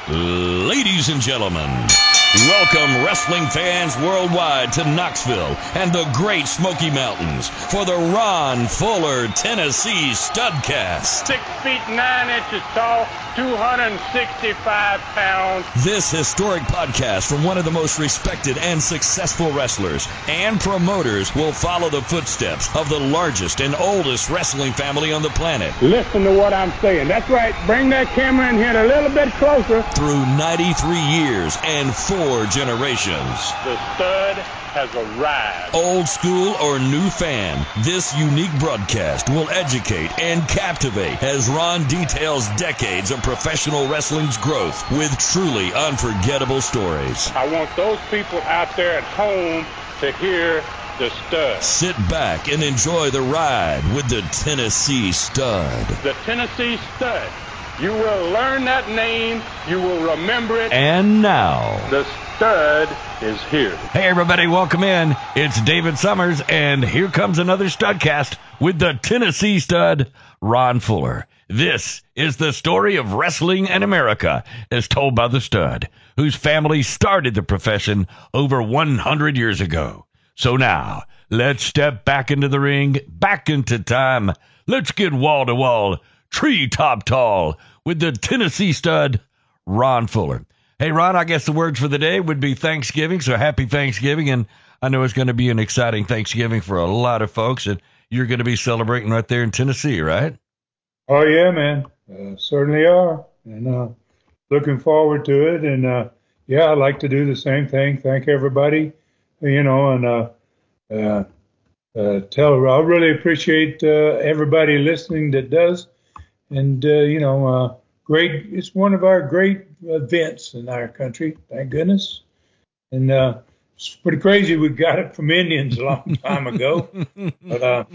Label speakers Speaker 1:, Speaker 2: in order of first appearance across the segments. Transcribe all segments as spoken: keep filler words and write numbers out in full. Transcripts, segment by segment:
Speaker 1: Ladies and gentlemen, welcome wrestling fans worldwide to Knoxville and the Great Smoky Mountains for the Ron Fuller Tennessee Studcast.
Speaker 2: Six feet nine inches tall, two hundred sixty-five pounds.
Speaker 1: This historic podcast from one of the most respected and successful wrestlers and promoters will follow the footsteps of the largest and oldest wrestling family on the planet.
Speaker 2: Listen to what I'm saying. That's right. Bring that camera in here a little bit closer.
Speaker 1: Through ninety-three years and four generations.
Speaker 2: The stud has arrived.
Speaker 1: Old school or new fan, this unique broadcast will educate and captivate as Ron details decades of professional wrestling's growth with truly unforgettable stories.
Speaker 2: I want those people out there at home to hear the stud.
Speaker 1: Sit back and enjoy the ride with the Tennessee Stud.
Speaker 2: The Tennessee Stud. You will learn that name. You will remember it.
Speaker 1: And now,
Speaker 2: the stud is here.
Speaker 1: Hey, everybody, welcome in. It's David Summers, and here comes another Studcast with the Tennessee Stud, Ron Fuller. This is the story of wrestling in America, as told by the Stud, whose family started the profession over one hundred years ago. So now, let's step back into the ring, back into time. Let's get wall to wall, tree top tall, with the Tennessee Stud, Ron Fuller. Hey, Ron, I guess the words for the day would be Thanksgiving, so happy Thanksgiving, and I know it's going to be an exciting Thanksgiving for a lot of folks, and you're going to be celebrating right there in Tennessee, right?
Speaker 3: Oh, yeah, man. Uh, certainly are, and uh, looking forward to it, and uh, yeah, I'd like to do the same thing. Thank everybody, you know, and uh, uh, uh, tell, I really appreciate uh, everybody listening that does. And, uh, you know, uh, great. It's one of our great events in our country, thank goodness. And uh, it's pretty crazy. We got it from Indians a long time ago. But uh, uh,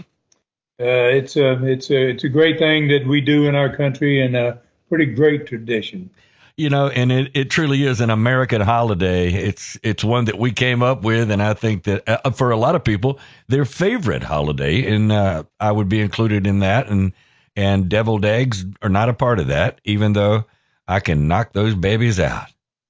Speaker 3: it's, a, it's, a, it's a great thing that we do in our country, and a pretty great tradition.
Speaker 1: You know, and it, it truly is an American holiday. It's it's one that we came up with, and I think that uh, for a lot of people, their favorite holiday, and uh, I would be included in that. And And deviled eggs are not a part of that, even though I can knock those babies out.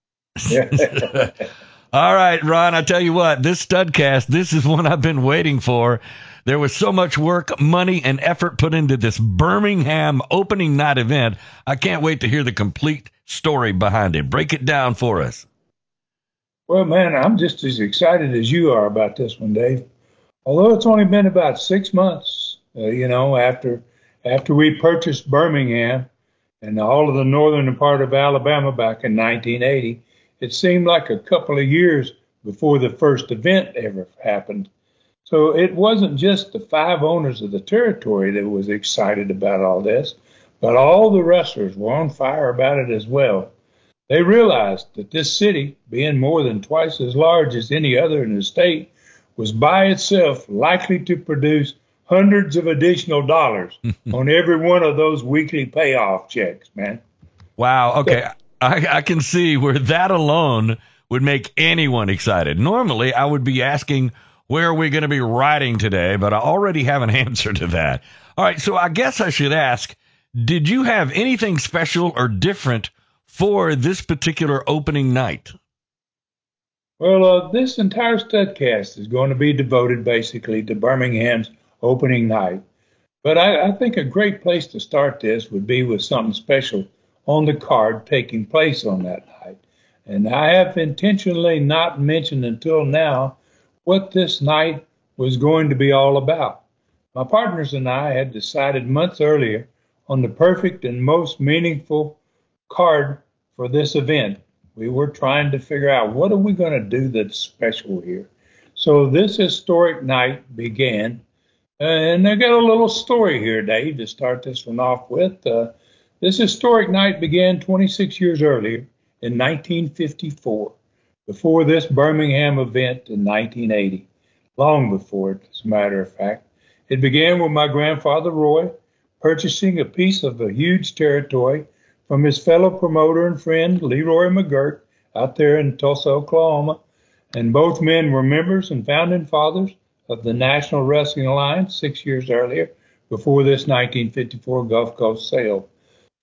Speaker 1: All right, Ron, I tell you what, this Studcast, this is one I've been waiting for. There was so much work, money, and effort put into this Birmingham opening night event. I can't wait to hear the complete story behind it. Break it down for us.
Speaker 3: Well, man, I'm just as excited as you are about this one, Dave. Although it's only been about six months, uh, you know, after... After we purchased Birmingham and all of the northern part of Alabama back in nineteen eighty, it seemed like a couple of years before the first event ever happened. So it wasn't just the five owners of the territory that was excited about all this, but all the wrestlers were on fire about it as well. They realized that this city, being more than twice as large as any other in the state, was by itself likely to produce hundreds of additional dollars on every one of those weekly payoff checks, man.
Speaker 1: Wow. Okay. I, I can see where that alone would make anyone excited. Normally, I would be asking, where are we going to be riding today? But I already have an answer to that. All right. So I guess I should ask, did you have anything special or different for this particular opening night?
Speaker 3: Well, uh, this entire Studcast is going to be devoted basically to Birmingham's opening night. But I, I think a great place to start this would be with something special on the card taking place on that night. And I have intentionally not mentioned until now what this night was going to be all about. My partners and I had decided months earlier on the perfect and most meaningful card for this event. We were trying to figure out, what are we going to do that's special here? So this historic night began. And I got a little story here, Dave, to start this one off with. Uh, this historic night began twenty-six years earlier in nineteen fifty-four, before this Birmingham event in nineteen eighty, long before it, as a matter of fact. It began with my grandfather, Roy, purchasing a piece of a huge territory from his fellow promoter and friend, Leroy McGirt, out there in Tulsa, Oklahoma. And both men were members and founding fathers of the National Wrestling Alliance six years earlier, before this nineteen fifty-four Gulf Coast sale.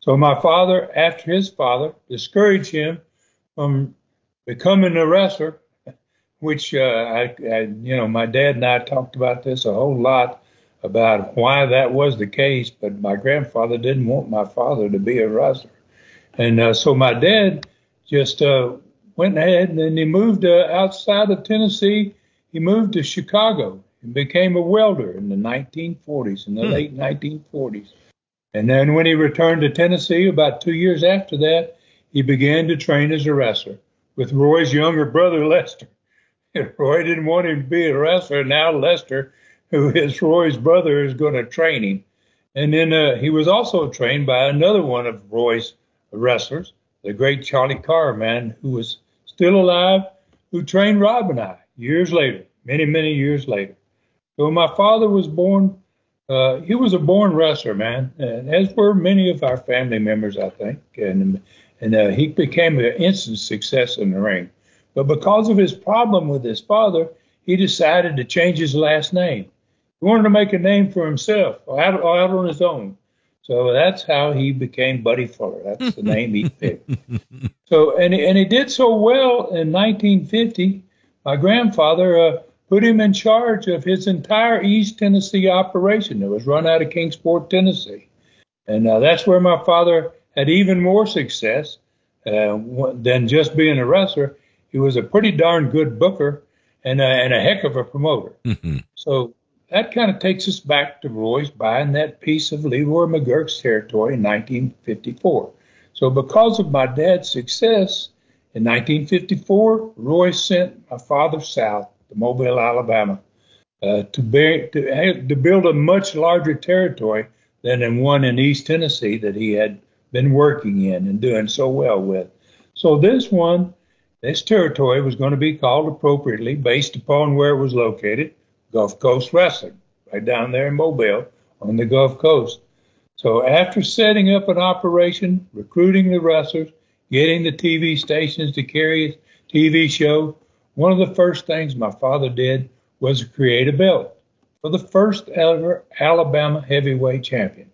Speaker 3: So my father, after his father, discouraged him from becoming a wrestler, which uh, I, I, you know, my dad and I talked about this a whole lot about why that was the case, but my grandfather didn't want my father to be a wrestler. And uh, so my dad just uh, went ahead and then he moved uh, outside of Tennessee. He moved to Chicago and became a welder in the nineteen forties, in the hmm. late nineteen forties. And then when he returned to Tennessee, about two years after that, he began to train as a wrestler with Roy's younger brother, Lester. And Roy didn't want him to be a wrestler. Now Lester, who is Roy's brother, is going to train him. And then uh, he was also trained by another one of Roy's wrestlers, the great Charlie Carr, man, who was still alive, who trained Rob and I years later, many, many years later. So my father was born, uh, he was a born wrestler, man, and as were many of our family members, I think. And, and uh, he became an instant success in the ring. But because of his problem with his father, he decided to change his last name. He wanted to make a name for himself, out, out on his own. So that's how he became Buddy Fuller. That's the name he picked. So, and, and he did so well in nineteen fifty. My grandfather uh, put him in charge of his entire East Tennessee operation that was run out of Kingsport, Tennessee. And uh, that's where my father had even more success uh, than just being a wrestler. He was a pretty darn good booker and a, and a heck of a promoter. Mm-hmm. So that kind of takes us back to Roy's buying that piece of Leroy McGuirk's territory in nineteen fifty-four. So because of my dad's success in nineteen fifty-four, Roy sent my father south to Mobile, Alabama, uh, to, bear, to, to build a much larger territory than in one in East Tennessee that he had been working in and doing so well with. So this one, this territory was going to be called appropriately based upon where it was located, Gulf Coast Wrestling, right down there in Mobile on the Gulf Coast. So after setting up an operation, recruiting the wrestlers, getting the T V stations to carry a T V show, one of the first things my father did was create a belt for the first ever Alabama heavyweight champion.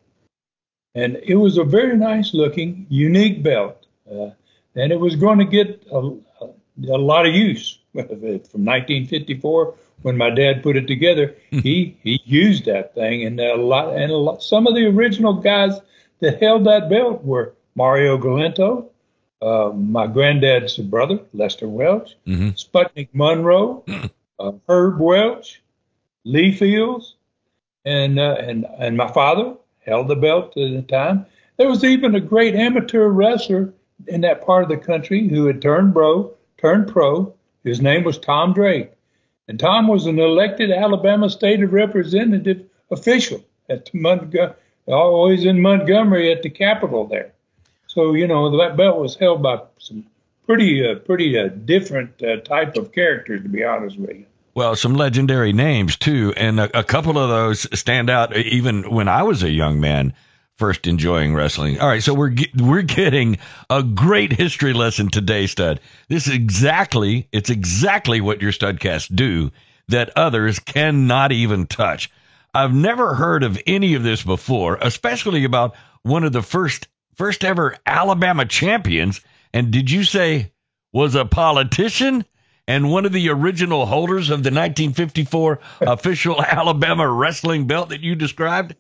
Speaker 3: And it was a very nice looking, unique belt. Uh, and it was going to get a, a, a lot of use from nineteen fifty-four. When my dad put it together, he he used that thing, and a lot and a lot, some of the original guys that held that belt were Mario Galento, uh, my granddad's brother Lester Welch, mm-hmm. Sputnik Monroe, uh, Herb Welch, Lee Fields, and uh, and and my father held the belt at the time. There was even a great amateur wrestler in that part of the country who had turned pro, turned pro. His name was Tom Drake. And Tom was an elected Alabama State Representative official at Montgomery, always in Montgomery at the Capitol there. So, you know, that belt was held by some pretty, uh, pretty uh, different uh, type of characters, to be honest with you.
Speaker 1: Well, some legendary names, too. And a, a couple of those stand out even when I was a young man first enjoying wrestling. All right, so we're we're getting a great history lesson today, Stud. This is exactly, it's exactly what your Studcasts do that others cannot even touch. I've never heard of any of this before, especially about one of the first first ever Alabama champions. And did you say was a politician and one of the original holders of the nineteen fifty-four official Alabama wrestling belt that you described?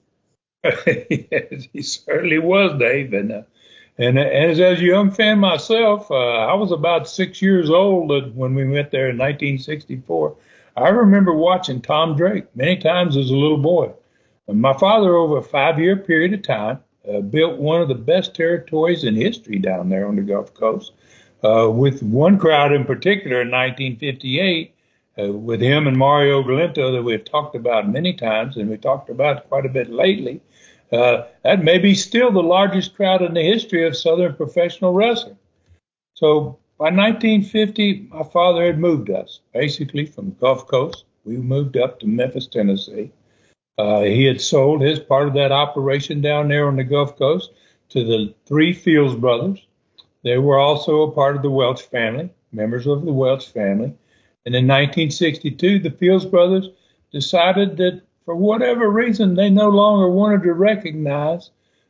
Speaker 3: Yes, he certainly was, Dave. And, uh, and as, as a young fan myself, uh, I was about six years old when we went there in nineteen sixty-four. I remember watching Tom Drake many times as a little boy. And my father, over a five-year period of time, uh, built one of the best territories in history down there on the Gulf Coast, uh, with one crowd in particular in nineteen fifty-eight, Uh, with him and Mario Galento that we've talked about many times, and we talked about quite a bit lately. Uh, that may be still the largest crowd in the history of Southern professional wrestling. So by nineteen fifty, my father had moved us, basically from the Gulf Coast. We moved up to Memphis, Tennessee. Uh, he had sold his part of that operation down there on the Gulf Coast to the three Fields brothers. They were also a part of the Welch family, members of the Welch family. And in nineteen sixty-two, the Fields brothers decided that for whatever reason, they no longer wanted to recognize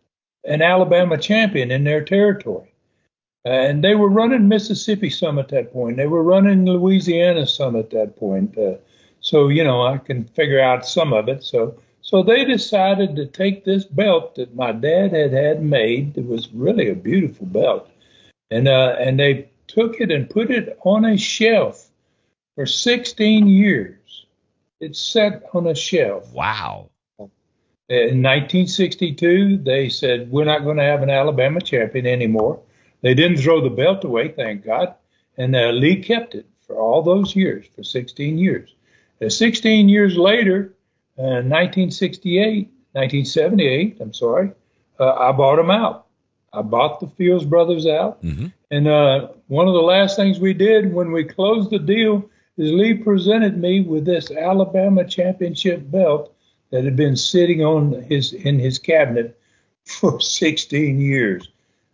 Speaker 3: an Alabama champion in their territory. And they were running Mississippi some at that point. They were running Louisiana some at that point. Uh, so, you know, I can figure out some of it. So, so they decided to take this belt that my dad had had made. It was really a beautiful belt. And, uh, and they took it and put it on a shelf for sixteen years. It's set on a shelf.
Speaker 1: Wow.
Speaker 3: In nineteen sixty-two, they said, we're not going to have an Alabama champion anymore. They didn't throw the belt away, thank God. And uh, Lee kept it for all those years, for sixteen years. Uh, sixteen years later, uh, nineteen sixty-eight, nineteen seventy-eight, I'm sorry, uh, I bought him out. I bought the Fields brothers out.
Speaker 1: Mm-hmm.
Speaker 3: And uh, one of the last things we did when we closed the deal is Lee presented me with this Alabama championship belt that had been sitting on his in his cabinet for sixteen years.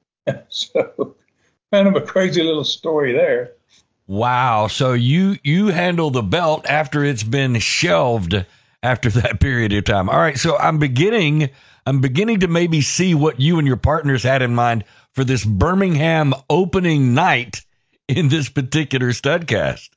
Speaker 3: So kind of a crazy little story there.
Speaker 1: Wow. So you you handle the belt after it's been shelved after that period of time. All right. So I'm beginning I'm beginning to maybe see what you and your partners had in mind for this Birmingham opening night in this particular Studcast.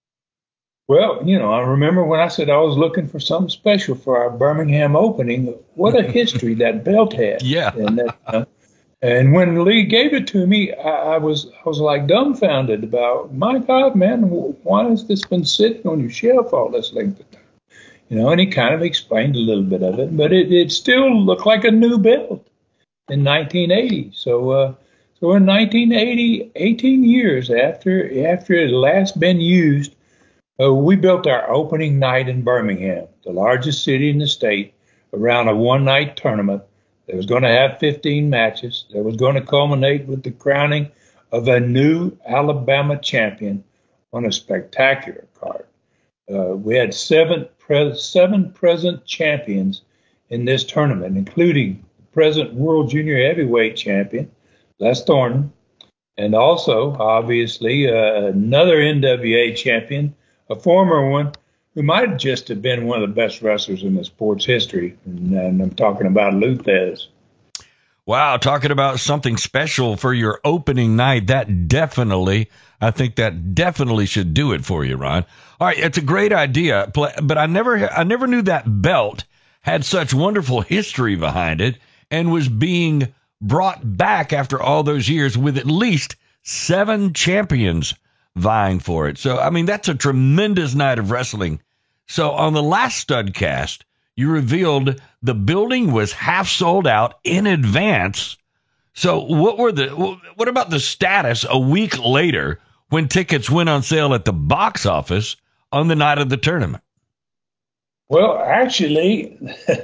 Speaker 3: Well, you know, I remember when I said I was looking for something special for our Birmingham opening. What a history that belt had.
Speaker 1: Yeah.
Speaker 3: And that, uh, And when Lee gave it to me, I, I was I was like dumbfounded about, my God, man, why has this been sitting on your shelf all this length of time? You know, and he kind of explained a little bit of it, but it, it still looked like a new belt in nineteen eighty. So uh, so in nineteen eighty, eighteen years after after it had last been used, uh, we built our opening night in Birmingham, the largest city in the state, around a one-night tournament. It was going to have fifteen matches. That was going to culminate with the crowning of a new Alabama champion on a spectacular card. Uh, we had seven, pre- seven present champions in this tournament, including the present World Junior Heavyweight champion, Les Thornton, and also, obviously, uh, another N W A champion, a former one, who might just have been one of the best wrestlers in the sport's history. And, and I'm talking about Lou Thesz.
Speaker 1: Wow, talking about something special for your opening night. That definitely, I think that definitely should do it for you, Ron. All right, it's a great idea, but I never, I never knew that belt had such wonderful history behind it and was being brought back after all those years with at least seven champions vying for it. So, I mean, that's a tremendous night of wrestling. So on the last Studcast, you revealed the building was half sold out in advance. So what were the, what about the status a week later when tickets went on sale at the box office on the night of the tournament?
Speaker 3: Well, actually,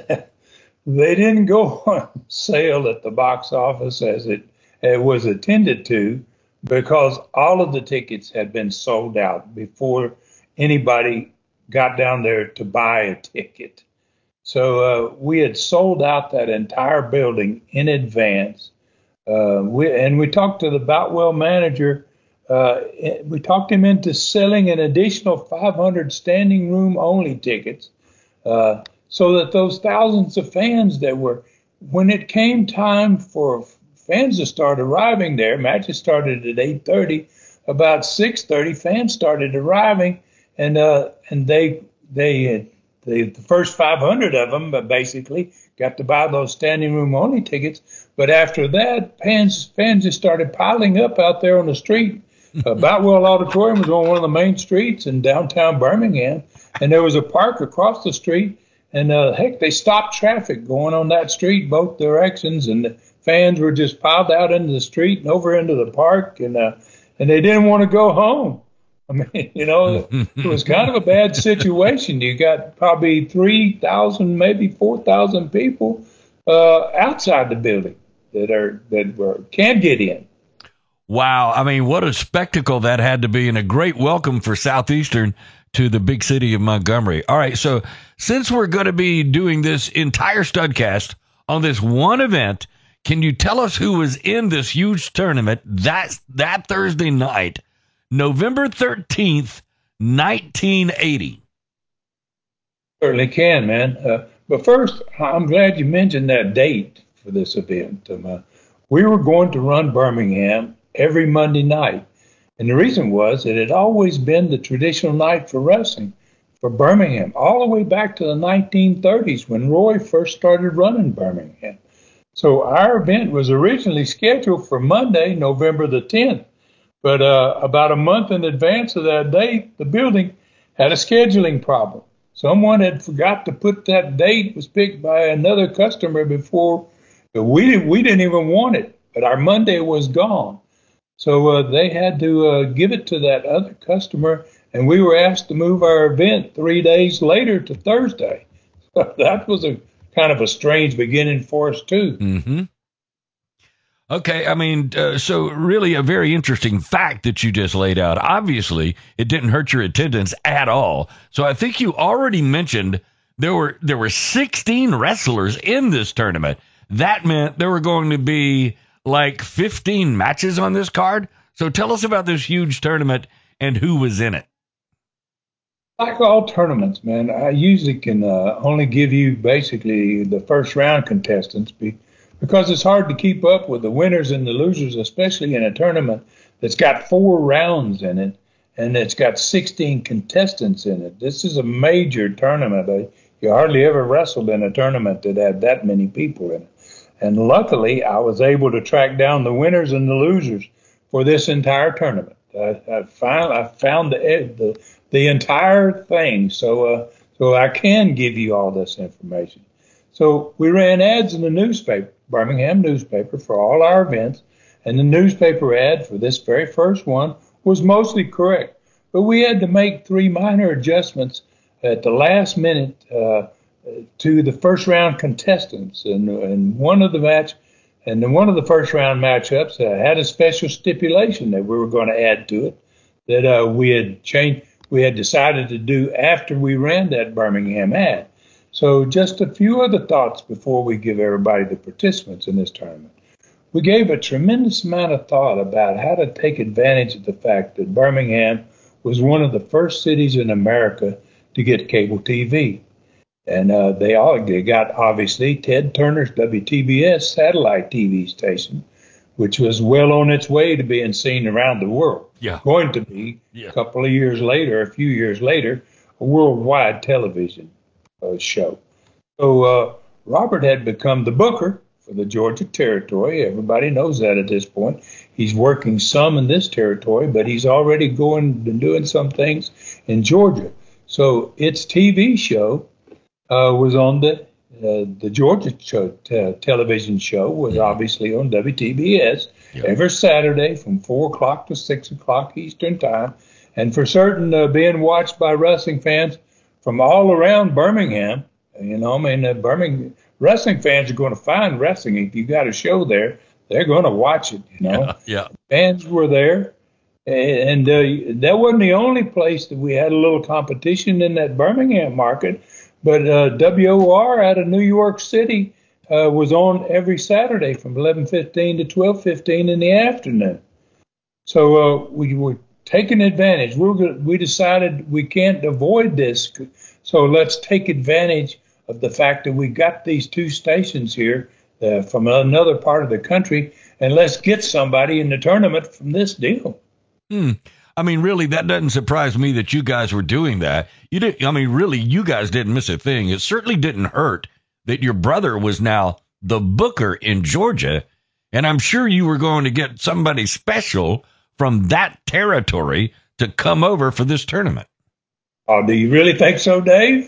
Speaker 3: they didn't go on sale at the box office as it, it was intended to, because all of the tickets had been sold out before anybody got down there to buy a ticket. So uh, we had sold out that entire building in advance. Uh, we, and we talked to the Boutwell manager. Uh, we talked him into selling an additional five hundred standing room only tickets, uh, so that those thousands of fans that were, when it came time for fans to start arriving there, matches started at eight thirty. About six thirty, fans started arriving, and uh, and they they had, they the first five hundred of them, but basically got to buy those standing room only tickets. But after that, fans fans just started piling up out there on the street. Uh, Boutwell Auditorium was on one of the main streets in downtown Birmingham, and there was a park across the street. And uh, heck, they stopped traffic going on that street both directions, and the fans were just piled out into the street and over into the park, and uh, and they didn't want to go home. I mean, you know, it was kind of a bad situation. You got probably three thousand, maybe four thousand people uh, outside the building that are that were can't get in.
Speaker 1: Wow. I mean, what a spectacle that had to be, and a great welcome for Southeastern to the big city of Montgomery. All right. So since we're going to be doing this entire Studcast on this one event, can you tell us who was in this huge tournament that, that Thursday night, November thirteenth, nineteen eighty?
Speaker 3: Certainly can, man. Uh, but first, I'm glad you mentioned that date for this event. Um, uh, we were going to run Birmingham every Monday night. And the reason was it had always been the traditional night for wrestling for Birmingham, all the way back to the nineteen thirties when Roy first started running Birmingham. So our event was originally scheduled for Monday, November the tenth. But uh, about a month in advance of that date, the building had a scheduling problem. Someone had forgot to put that date. It was picked by another customer before. We didn't, we didn't even want it, but our Monday was gone. So uh, they had to uh, give it to that other customer, and we were asked to move our event three days later to Thursday. That was a kind of a strange beginning for us, too.
Speaker 1: Mm-hmm. Okay, I mean, uh, so really a very interesting fact that you just laid out. Obviously, it didn't hurt your attendance at all. So I think you already mentioned there were there were sixteen wrestlers in this tournament. That meant there were going to be like fifteen matches on this card. So tell us about this huge tournament and who was in it.
Speaker 3: Like all tournaments, man, I usually can uh, only give you basically the first round contestants be, because it's hard to keep up with the winners and the losers, especially in a tournament that's got four rounds in it and it's got sixteen contestants in it. This is a major tournament. Uh, you hardly ever wrestled in a tournament that had that many people in it. And luckily, I was able to track down the winners and the losers for this entire tournament. I, I, found, I found the, the the entire thing, so uh, so I can give you all this information. So we ran ads in the newspaper, Birmingham newspaper, for all our events, and the newspaper ad for this very first one was mostly correct. But we had to make three minor adjustments at the last minute uh, to the first round contestants, and, and one of the match, and then one of the first round matchups uh, had a special stipulation that we were going to add to it that uh, we had changed. We had decided to do after we ran that Birmingham ad. So just a few other thoughts before we give everybody the participants in this tournament. We gave a tremendous amount of thought about how to take advantage of the fact that Birmingham was one of the first cities in America to get cable T V. And uh, they all they got, obviously, Ted Turner's W T B S satellite T V station, which was well on its way to being seen around the world.
Speaker 1: Yeah.
Speaker 3: Going to be, yeah. a couple of years later, a few years later, a worldwide television uh, show. So uh, Robert had become the booker for the Georgia territory. Everybody knows that at this point. He's working some in this territory, but he's already going and doing some things in Georgia. So its T V show uh, was on the Uh, the Georgia show, t- television show was mm-hmm. obviously on W T B S yep. every Saturday from four o'clock to six o'clock Eastern time. And for certain, uh, being watched by wrestling fans from all around Birmingham. You know, I mean, uh, Birmingham wrestling fans are going to find wrestling. If you got a show there, they're going to watch it, you know.
Speaker 1: Yeah, yeah.
Speaker 3: Fans were there. And uh, that wasn't the only place that we had a little competition in that Birmingham market. But uh, W O R out of New York City uh, was on every Saturday from eleven fifteen to twelve fifteen in the afternoon. So uh, we were taking advantage. We, were, we decided we can't avoid this, so let's take advantage of the fact that we got these two stations here uh, from another part of the country, and let's get somebody in the tournament from this deal.
Speaker 1: Hmm. I mean, really, that doesn't surprise me that you guys were doing that. You didn't. I mean, really, you guys didn't miss a thing. It certainly didn't hurt that your brother was now the booker in Georgia, and I'm sure you were going to get somebody special from that territory to come over for this tournament.
Speaker 3: Oh, do you really think so, Dave?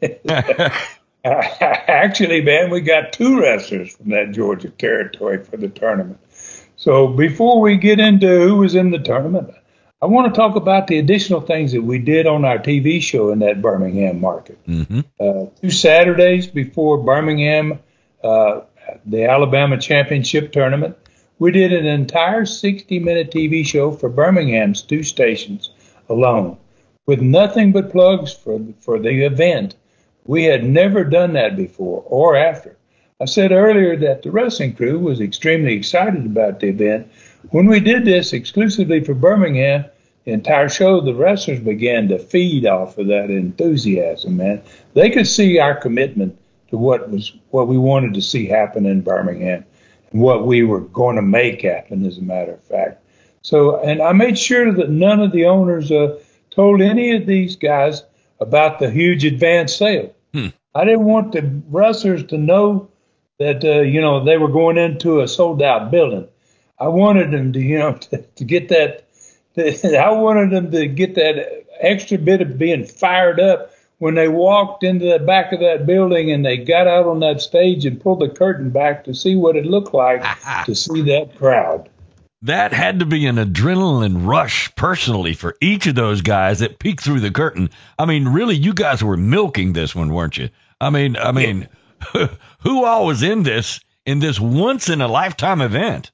Speaker 3: Actually, man, we got two wrestlers from that Georgia territory for the tournament. So before we get into who was in the tournament, I want to talk about the additional things that we did on our T V show in that Birmingham market. Mm-hmm. Uh, two Saturdays before Birmingham, uh, the Alabama Championship Tournament, we did an entire sixty-minute T V show for Birmingham's two stations alone, with nothing but plugs for, for the event. We had never done that before or after. I said earlier that the wrestling crew was extremely excited about the event. When we did this exclusively for Birmingham, the entire show, the wrestlers began to feed off of that enthusiasm, man. They could see our commitment to what was what we wanted to see happen in Birmingham and what we were going to make happen, as a matter of fact. So, and I made sure that none of the owners uh, told any of these guys about the huge advance sale.
Speaker 1: Hmm.
Speaker 3: I didn't want the wrestlers to know that, uh, you know, they were going into a sold out building. I wanted them to, you know, to, to get that. I wanted them to get that extra bit of being fired up when they walked into the back of that building and they got out on that stage and pulled the curtain back to see what it looked like to see that crowd.
Speaker 1: That had to be an adrenaline rush personally for each of those guys that peeked through the curtain. I mean, really, you guys were milking this one, weren't you? I mean, I mean, yeah. Who all was in this, in this once in a lifetime event?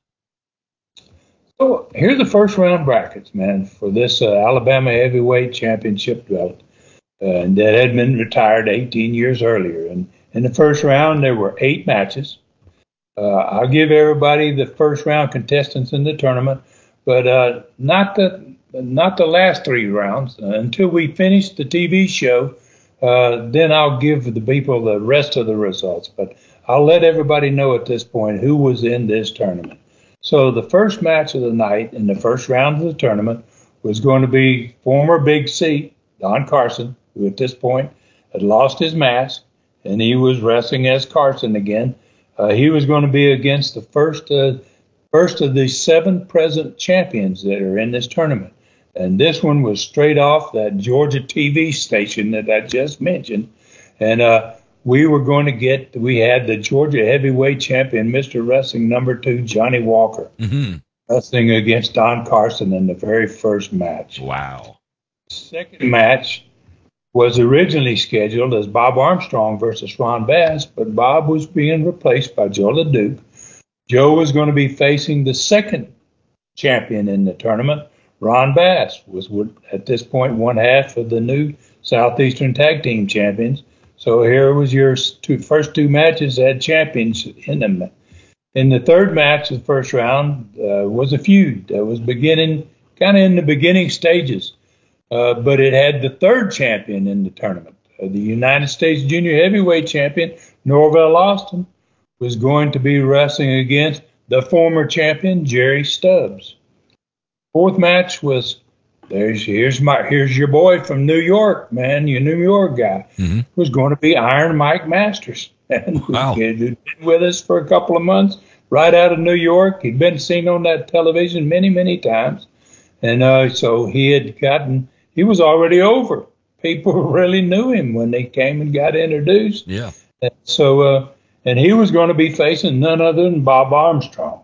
Speaker 3: So here's the first round brackets, man, for this uh, Alabama Heavyweight Championship belt. Uh, and that had been retired eighteen years earlier. And in the first round, there were eight matches. Uh, I'll give everybody the first round contestants in the tournament, but uh, not the not the last three rounds uh, until we finish the T V show. Uh, then I'll give the people the rest of the results. But I'll let everybody know at this point who was in this tournament. So the first match of the night in the first round of the tournament was going to be former Big C, Don Carson, who at this point had lost his mask, and he was wrestling as Carson again. Uh, he was going to be against the first uh, first of the seven present champions that are in this tournament. And this one was straight off that Georgia T V station that I just mentioned. And uh, we were going to get, we had the Georgia heavyweight champion, Mister Wrestling number two, Johnny Walker,
Speaker 1: mm-hmm.
Speaker 3: wrestling against Don Carson in the very first match.
Speaker 1: Wow.
Speaker 3: Second match was originally scheduled as Bob Armstrong versus Ron Bass, but Bob was being replaced by Joe LeDuc. Joe was going to be facing the second champion in the tournament. Ron Bass was at this point one half of the new Southeastern Tag Team champions. So here was your two, first two matches that had champions in them. In the third match of the first round uh, was a feud that was beginning, kind of in the beginning stages. Uh, but it had the third champion in the tournament. Uh, the United States Junior Heavyweight Champion, Norvell Austin, was going to be wrestling against the former champion, Jerry Stubbs. Fourth match was, there's here's my here's your boy from New York, man, your New York guy,
Speaker 1: mm-hmm.
Speaker 3: was going to be Iron Mike Masters. And
Speaker 1: wow.
Speaker 3: He'd been with us for a couple of months, right out of New York. He'd been seen on that television many, many times. And uh, so he had gotten, he was already over. People really knew him when they came and got introduced.
Speaker 1: Yeah.
Speaker 3: And so, uh, and he was going to be facing none other than Bob Armstrong.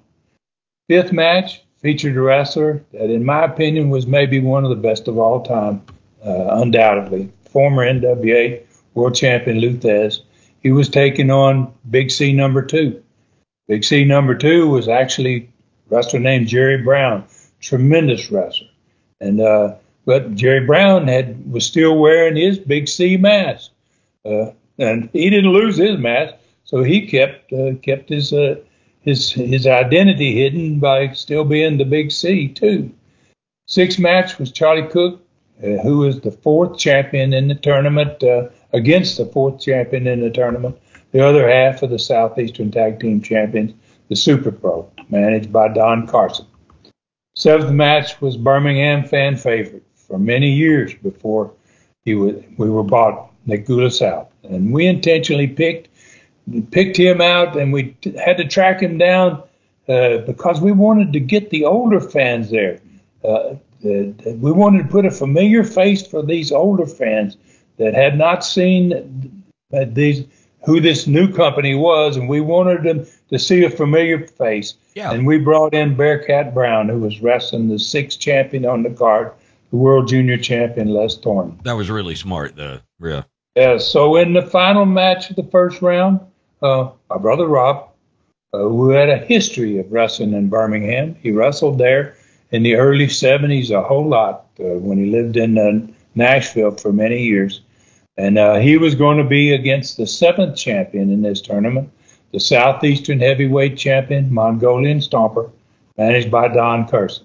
Speaker 3: Fifth match featured a wrestler that, in my opinion, was maybe one of the best of all time, uh, undoubtedly. Former N W A World Champion Lou Thesz. He was taking on Big C number two. Big C number two was actually a wrestler named Jerry Brown, tremendous wrestler. And uh, but Jerry Brown had was still wearing his Big C mask, uh, and he didn't lose his mask, so he kept uh, kept his uh, his his identity hidden by still being the Big C too. Sixth match was Charlie Cook, uh, who was the fourth champion in the tournament, uh, against the fourth champion in the tournament, the other half of the Southeastern Tag Team Champions, the Super Pro, managed by Don Carson. Seventh match was Birmingham fan favorite for many years before he was, we were bought, Nick Gulas out. And we intentionally picked picked him out, and we t- had to track him down uh, because we wanted to get the older fans there. Uh, the, the, we wanted to put a familiar face for these older fans that had not seen uh, these who this new company was, and we wanted them to see a familiar face.
Speaker 1: Yeah.
Speaker 3: And we brought in Bearcat Brown, who was wrestling the sixth champion on the card, the World Junior Champion Les Thornton.
Speaker 1: That was really smart, though. Yeah.
Speaker 3: Yeah. So in the final match of the first round, uh, my brother Rob, uh, who had a history of wrestling in Birmingham, he wrestled there in the early seventies a whole lot uh, when he lived in uh, Nashville for many years. And uh, he was going to be against the seventh champion in this tournament, the Southeastern Heavyweight Champion, Mongolian Stomper, managed by Don Carson.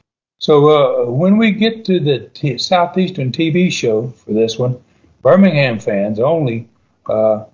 Speaker 3: So uh, when we get to the t- Southeastern T V show for this one, Birmingham fans only, uh,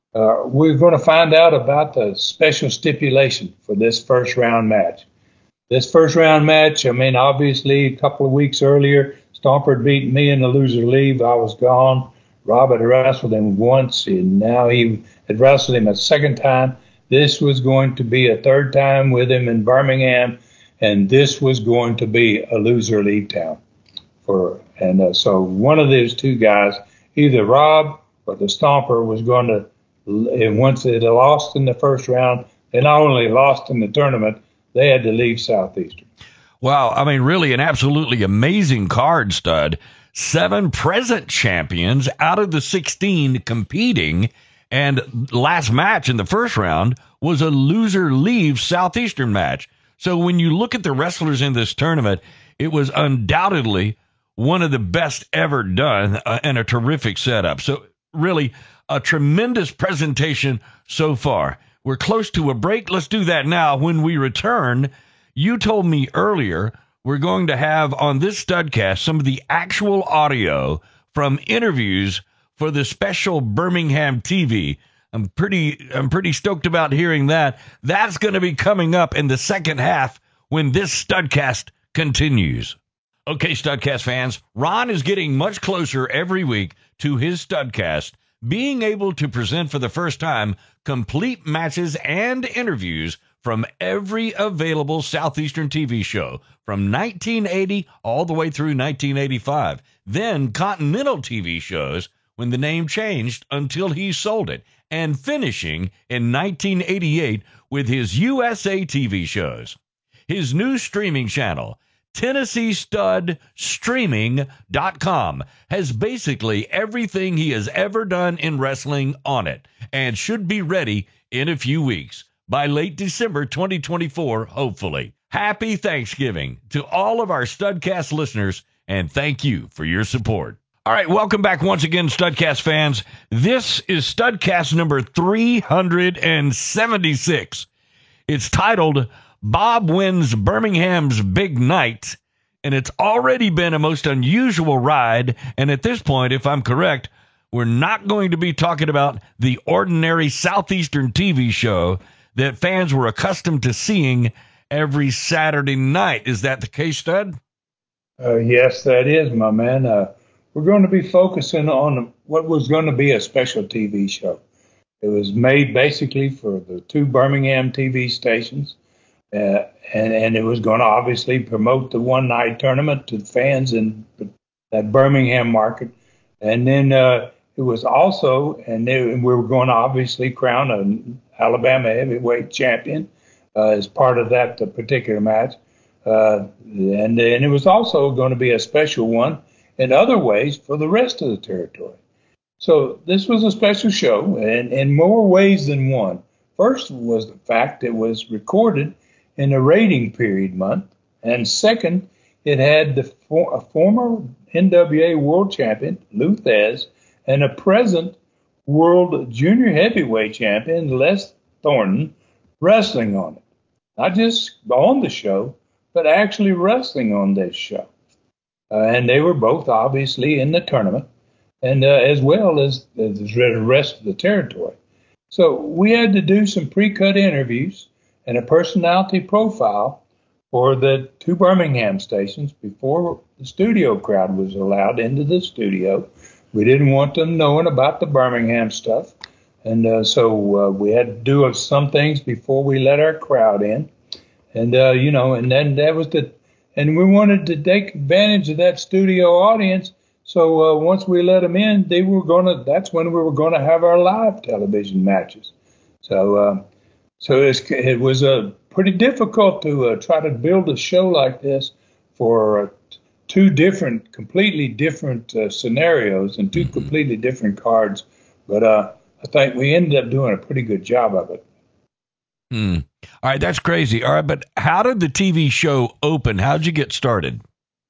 Speaker 3: Uh, we're going to find out about the special stipulation for this first round match. This first round match, I mean, obviously, a couple of weeks earlier, Stomper had beaten me in the loser leave. I was gone. Rob had wrestled him once, and now he had wrestled him a second time. This was going to be a third time with him in Birmingham, and this was going to be a loser leave town. For and uh, so one of those two guys, either Rob or the Stomper, was going to. And once they lost in the first round, they not only lost in the tournament, they had to leave Southeastern.
Speaker 1: Wow, I mean, really an absolutely amazing card, Stud. Seven present champions out of the sixteen competing, and last match in the first round was a loser leave Southeastern match. So when you look at the wrestlers in this tournament, it was undoubtedly one of the best ever done uh, and a terrific setup. So really a tremendous presentation so far. We're close to a break. Let's do that now. When we return, you told me earlier we're going to have on this Studcast some of the actual audio from interviews for the special Birmingham T V. I'm pretty I'm pretty stoked about hearing that. That's going to be coming up in the second half when this Studcast continues. Okay, Studcast fans, Ron is getting much closer every week to his Studcast, being able to present for the first time complete matches and interviews from every available Southeastern T V show from nineteen eighty all the way through nineteen eighty-five. Then Continental T V shows when the name changed until he sold it, and finishing in nineteen eighty-eight with his U S A T V shows. His new streaming channel, Tennessee Stud Streaming dot com, has basically everything he has ever done in wrestling on it and should be ready in a few weeks, by late December twenty twenty-four, hopefully. Happy Thanksgiving to all of our Studcast listeners, and thank you for your support. All right, welcome back once again, Studcast fans. This is Studcast number three hundred seventy-six. It's titled Bob Wins Birmingham's Big Night, and it's already been a most unusual ride, and at this point, if I'm correct, we're not going to be talking about the ordinary Southeastern T V show that fans were accustomed to seeing every Saturday night. Is that the case, Stud?
Speaker 3: Uh, yes, that is, my man. Uh, we're going to be focusing on what was going to be a special T V show. It was made basically for the two Birmingham T V stations. Uh, and, and it was going to obviously promote the one night tournament to the fans in that Birmingham market. And then uh, it was also, and, they, and we were going to obviously crown an Alabama heavyweight champion uh, as part of that uh, particular match. Uh, and, and it was also going to be a special one in other ways for the rest of the territory. So this was a special show in, in more ways than one. First was the fact it was recorded in a rating period month, and second, it had the for, a former N W A world champion, Lou Thesz, and a present world junior heavyweight champion, Les Thornton, wrestling on it. Not just on the show, but actually wrestling on this show. Uh, and they were both obviously in the tournament, and uh, as well as the rest of the territory. So we had to do some pre-cut interviews and a personality profile for the two Birmingham stations before the studio crowd was allowed into the studio. We didn't want them knowing about the Birmingham stuff. And uh, so uh, we had to do some things before we let our crowd in. And, uh, you know, and then that was the, and we wanted to take advantage of that studio audience. So uh, once we let them in, they were going to, that's when we were going to have our live television matches. So, uh, So it's, it was uh, pretty difficult to uh, try to build a show like this for uh, two different, completely different uh, scenarios and two completely different cards. But uh, I think we ended up doing a pretty good job of it.
Speaker 1: Hmm. All right, that's crazy. All right, but how did the T V show open? How'd you get started?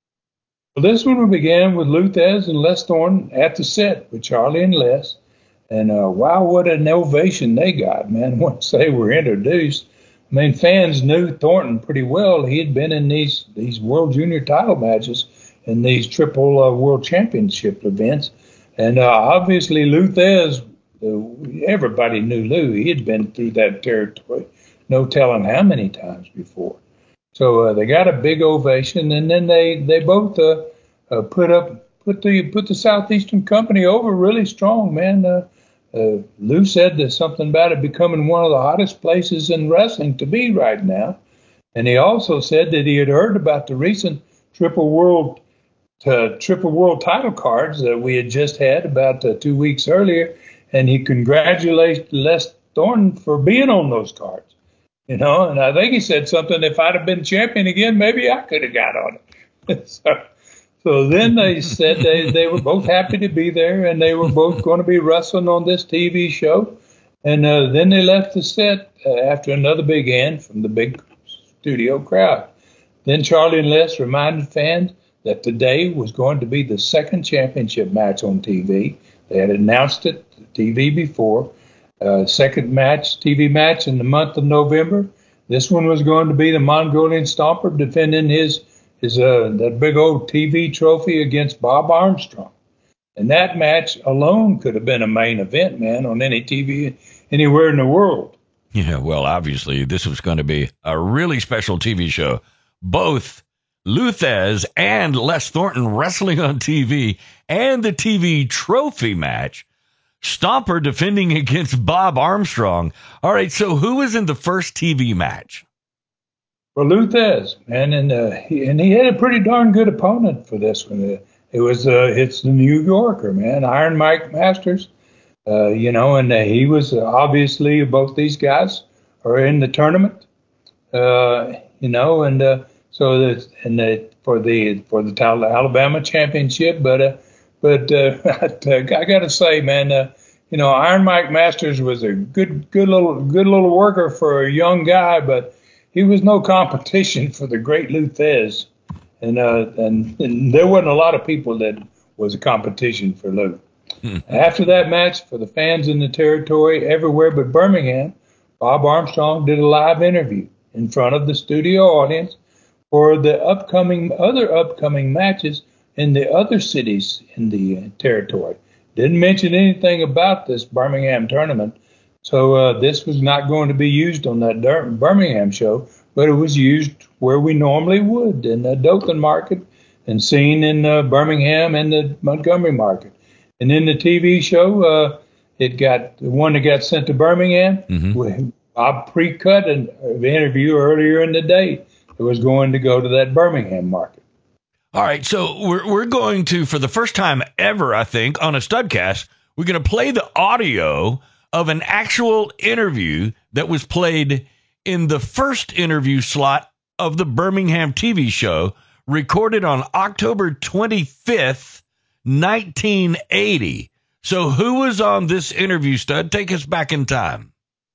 Speaker 3: Well, this one we began with Lou Thesz and Les Thornton at the set with Charlie and Les. And uh, wow, what an ovation they got, man, once they were introduced. I mean, fans knew Thornton pretty well. He had been in these these World Junior title matches and these triple uh, World Championship events. And uh, obviously Lou Thesz the, everybody knew Lou. He had been through that territory, no telling how many times before. So uh, they got a big ovation, and then they they both uh, uh, put up put the put the Southeastern Company over really strong, man. Uh, uh, Lou said there's something about it becoming one of the hottest places in wrestling to be right now, and he also said that he had heard about the recent Triple World uh, Triple World title cards that we had just had about uh, two weeks earlier, and he congratulated Les Thornton for being on those cards. You know, and I think he said something, if I'd have been champion again, maybe I could have got on it. so, so then they said they, they were both happy to be there, and they were both going to be wrestling on this T V show. And uh, then they left the set uh, after another big hand from the big studio crowd. Then Charlie and Les reminded fans that today was going to be the second championship match on T V. They had announced it on T V before. Uh, second match, T V match in the month of November. This one was going to be the Mongolian Stomper defending his his uh, that big old T V trophy against Bob Armstrong. And that match alone could have been a main event, man, on any T V anywhere in the world.
Speaker 1: Yeah, well, obviously, this was going to be a really special T V show. Both Lou Thesz and Les Thornton wrestling on T V, and the T V trophy match. Stomper defending against Bob Armstrong. All right, so who was in the first T V match?
Speaker 3: Well, Lou Thesz, man, and uh, he, and he had a pretty darn good opponent for this one. Uh, it was uh, it's the New Yorker, man, Iron Mike Masters. Uh, you know, and uh, he was uh, obviously both these guys are in the tournament. Uh, you know, and uh, so that and the, for the for the Alabama championship, but. Uh, But uh, I got to say, man, uh, you know, Iron Mike Masters was a good, good little, good little worker for a young guy, but he was no competition for the great Lou Thesz, and uh, and, and there wasn't a lot of people that was a competition for Lou. After that match, for the fans in the territory everywhere but Birmingham, Bob Armstrong did a live interview in front of the studio audience for the upcoming other upcoming matches in the other cities in the uh, territory. Didn't mention anything about this Birmingham tournament. So uh, this was not going to be used on that Dur- Birmingham show, but it was used where we normally would, in the Dothan market and seen in uh, Birmingham and the Montgomery market. And in the T V show, uh, it got the one that got sent to Birmingham. Mm-hmm. Bob pre-cut an interview earlier in the day. It was going to go to that Birmingham market.
Speaker 1: All right, so we're we're going to, for the first time ever, I think, on a Studcast, we're going to play the audio of an actual interview that was played in the first interview slot of the Birmingham T V show, recorded on October twenty-fifth, nineteen eighty. So who was on this interview, Stud? Take us back in time.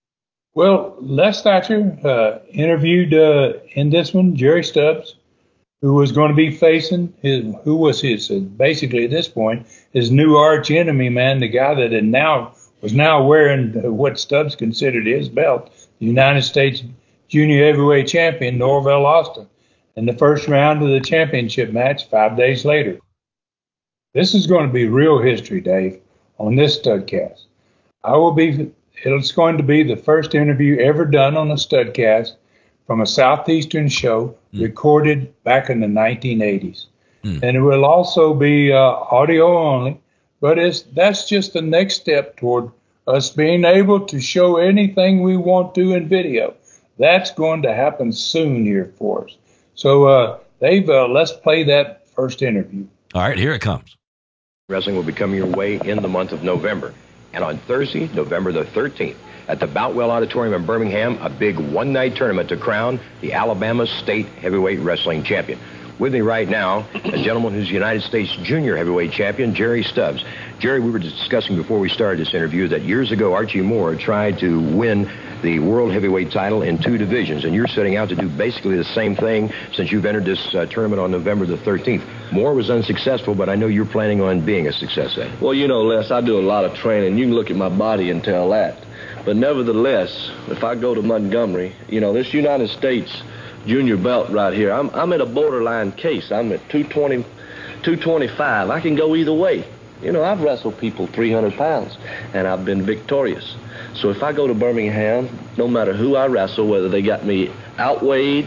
Speaker 3: Well, Les Thatcher uh, interviewed uh, in this one Jerry Stubbs, who was going to be facing his, who was his, uh, basically at this point, his new arch enemy, man, the guy that had now was now wearing what Stubbs considered his belt, the United States Junior Heavyweight Champion, Norvell Austin, in the first round of the championship match five days later. This is going to be real history, Dave, on this Studcast. I will be, it's going to be the first interview ever done on a Studcast from a Southeastern show mm. recorded back in the nineteen eighties. Mm. And it will also be uh, audio only, but it's that's just the next step toward us being able to show anything we want to in video. That's going to happen soon here for us. So, uh, Dave, uh, let's play that first interview.
Speaker 1: All right, here it comes.
Speaker 4: Wrestling will be coming your way in the month of November. And on Thursday, November the thirteenth, at the Boutwell Auditorium in Birmingham, a big one-night tournament to crown the Alabama State Heavyweight Wrestling Champion. With me right now, a gentleman who's United States Junior Heavyweight Champion, Jerry Stubbs. Jerry, we were discussing before we started this interview that years ago, Archie Moore tried to win the World Heavyweight title in two divisions, and you're setting out to do basically the same thing since you've entered this uh, tournament on November the thirteenth. Moore was unsuccessful, but I know you're planning on being a success at it.
Speaker 5: Well, you know, Les, I do a lot of training. You can look at my body and tell that. But nevertheless, if I go to Montgomery, you know, this United States junior belt right here, I'm, I'm at a borderline case. I'm at two twenty, two twenty-five. I can go either way. You know, I've wrestled people three hundred pounds, and I've been victorious. So if I go to Birmingham, no matter who I wrestle, whether they got me outweighed,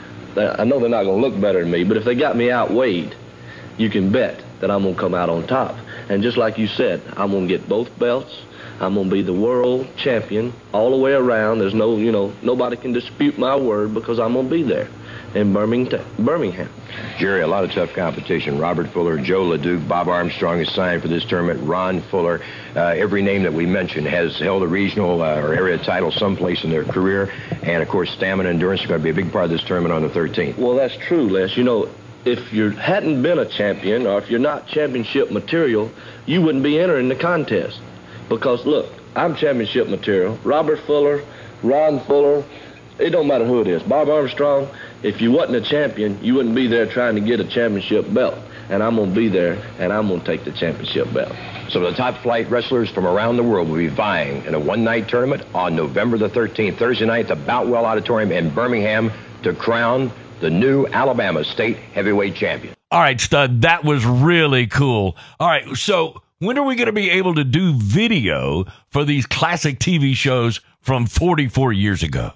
Speaker 5: I know they're not going to look better than me, but if they got me outweighed, you can bet that I'm going to come out on top. And just like you said, I'm going to get both belts. I'm going to be the world champion all the way around. There's no, you know, nobody can dispute my word because I'm going to be there in Birmingham. Birmingham.
Speaker 4: Jerry, a lot of tough competition. Robert Fuller, Joe LeDuc, Bob Armstrong is signed for this tournament. Ron Fuller. Uh, every name that we mentioned has held a regional uh, or area title someplace in their career. And, of course, stamina and endurance are going to be a big part of this tournament on the thirteenth.
Speaker 5: Well, that's true, Les. You know, if you hadn't been a champion or if you're not championship material, you wouldn't be entering the contest. Because, look, I'm championship material. Robert Fuller, Ron Fuller, it don't matter who it is. Bob Armstrong, if you wasn't a champion, you wouldn't be there trying to get a championship belt. And I'm going to be there, and I'm going to take the championship belt.
Speaker 4: So the top flight wrestlers from around the world will be vying in a one-night tournament on November the thirteenth, Thursday night, at the Boutwell Auditorium in Birmingham to crown the new Alabama State Heavyweight Champion.
Speaker 1: All right, Stud, that was really cool. All right, so when are we going to be able to do video for these classic T V shows from forty-four years ago?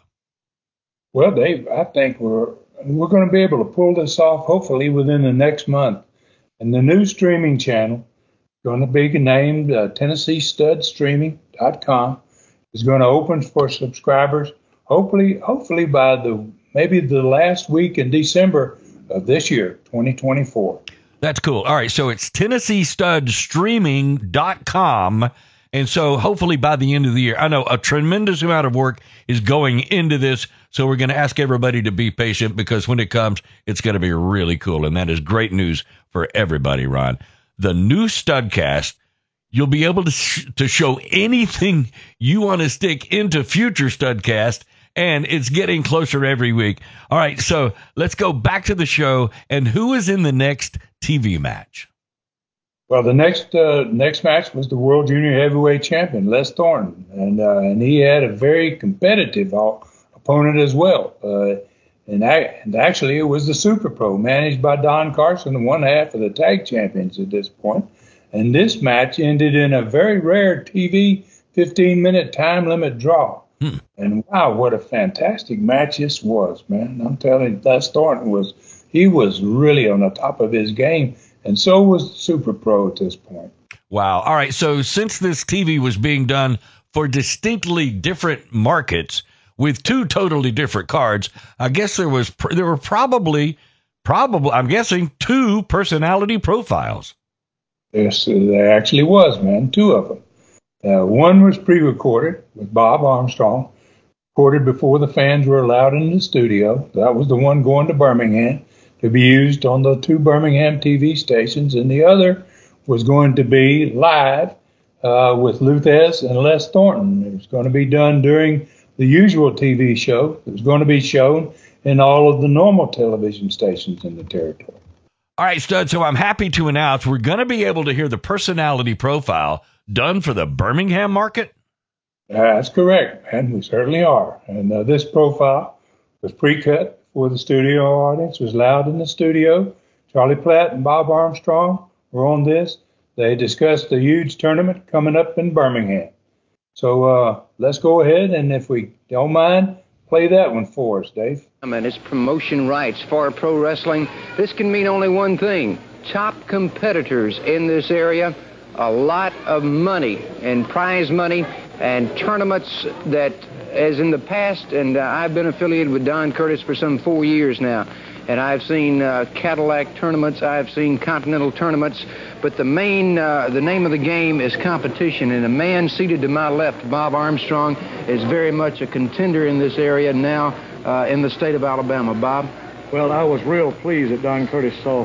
Speaker 3: Well, Dave, I think we're we're going to be able to pull this off hopefully within the next month. And the new streaming channel, going to be named uh, Tennessee Stud Streaming dot com, is going to open for subscribers. Hopefully, hopefully by the maybe the last week in December of this year, twenty twenty-four.
Speaker 1: That's cool. All right, so it's Tennessee Stud Streaming dot com. And so hopefully by the end of the year, I know a tremendous amount of work is going into this, so we're going to ask everybody to be patient because when it comes, it's going to be really cool. And that is great news for everybody, Ron. The new Studcast, you'll be able to, sh- to show anything you want to stick into future Studcast, and it's getting closer every week. All right, so let's go back to the show. And who is in the next T V match?
Speaker 3: Well, the next uh, next match was the World Junior Heavyweight Champion, Les Thornton, and uh, and he had a very competitive opponent as well. Uh, and, I, and actually, it was the Super Pro, managed by Don Carson, one half of the tag champions at this point. And this match ended in a very rare T V fifteen-minute time limit draw. Hmm. And wow, what a fantastic match this was, man! I'm telling you, Les Thornton was he was really on the top of his game. And so was the Super Pro at this point.
Speaker 1: Wow. All right. So since this T V was being done for distinctly different markets with two totally different cards, I guess there was there were probably, probably I'm guessing, two personality profiles.
Speaker 3: Yes, there actually was, man, two of them. Uh, one was pre-recorded with Bob Armstrong, recorded before the fans were allowed in the studio. That was the one going to Birmingham to be used on the two Birmingham T V stations, and the other was going to be live uh, with Luthez and Les Thornton. It was going to be done during the usual T V show. It was going to be shown in all of the normal television stations in the territory.
Speaker 1: All right, Stud, so I'm happy to announce we're going to be able to hear the personality profile done for the Birmingham market?
Speaker 3: Uh, that's correct, man. We certainly are. And uh, this profile was pre-cut for the studio audience, was loud in the studio. Charlie Platt and Bob Armstrong were on this. They discussed the huge tournament coming up in Birmingham. So uh, let's go ahead, and if we don't mind, play that one for us, Dave.
Speaker 6: And it's promotion rights for pro wrestling. This can mean only one thing. Top competitors in this area, a lot of money and prize money and tournaments that, as in the past, and uh, I've been affiliated with Don Curtis for some four years now, and I've seen uh, Cadillac tournaments, I've seen Continental tournaments, but the main, uh, the name of the game is competition, and the man seated to my left, Bob Armstrong, is very much a contender in this area now uh, in the state of Alabama. Bob?
Speaker 7: Well, I was real pleased that Don Curtis saw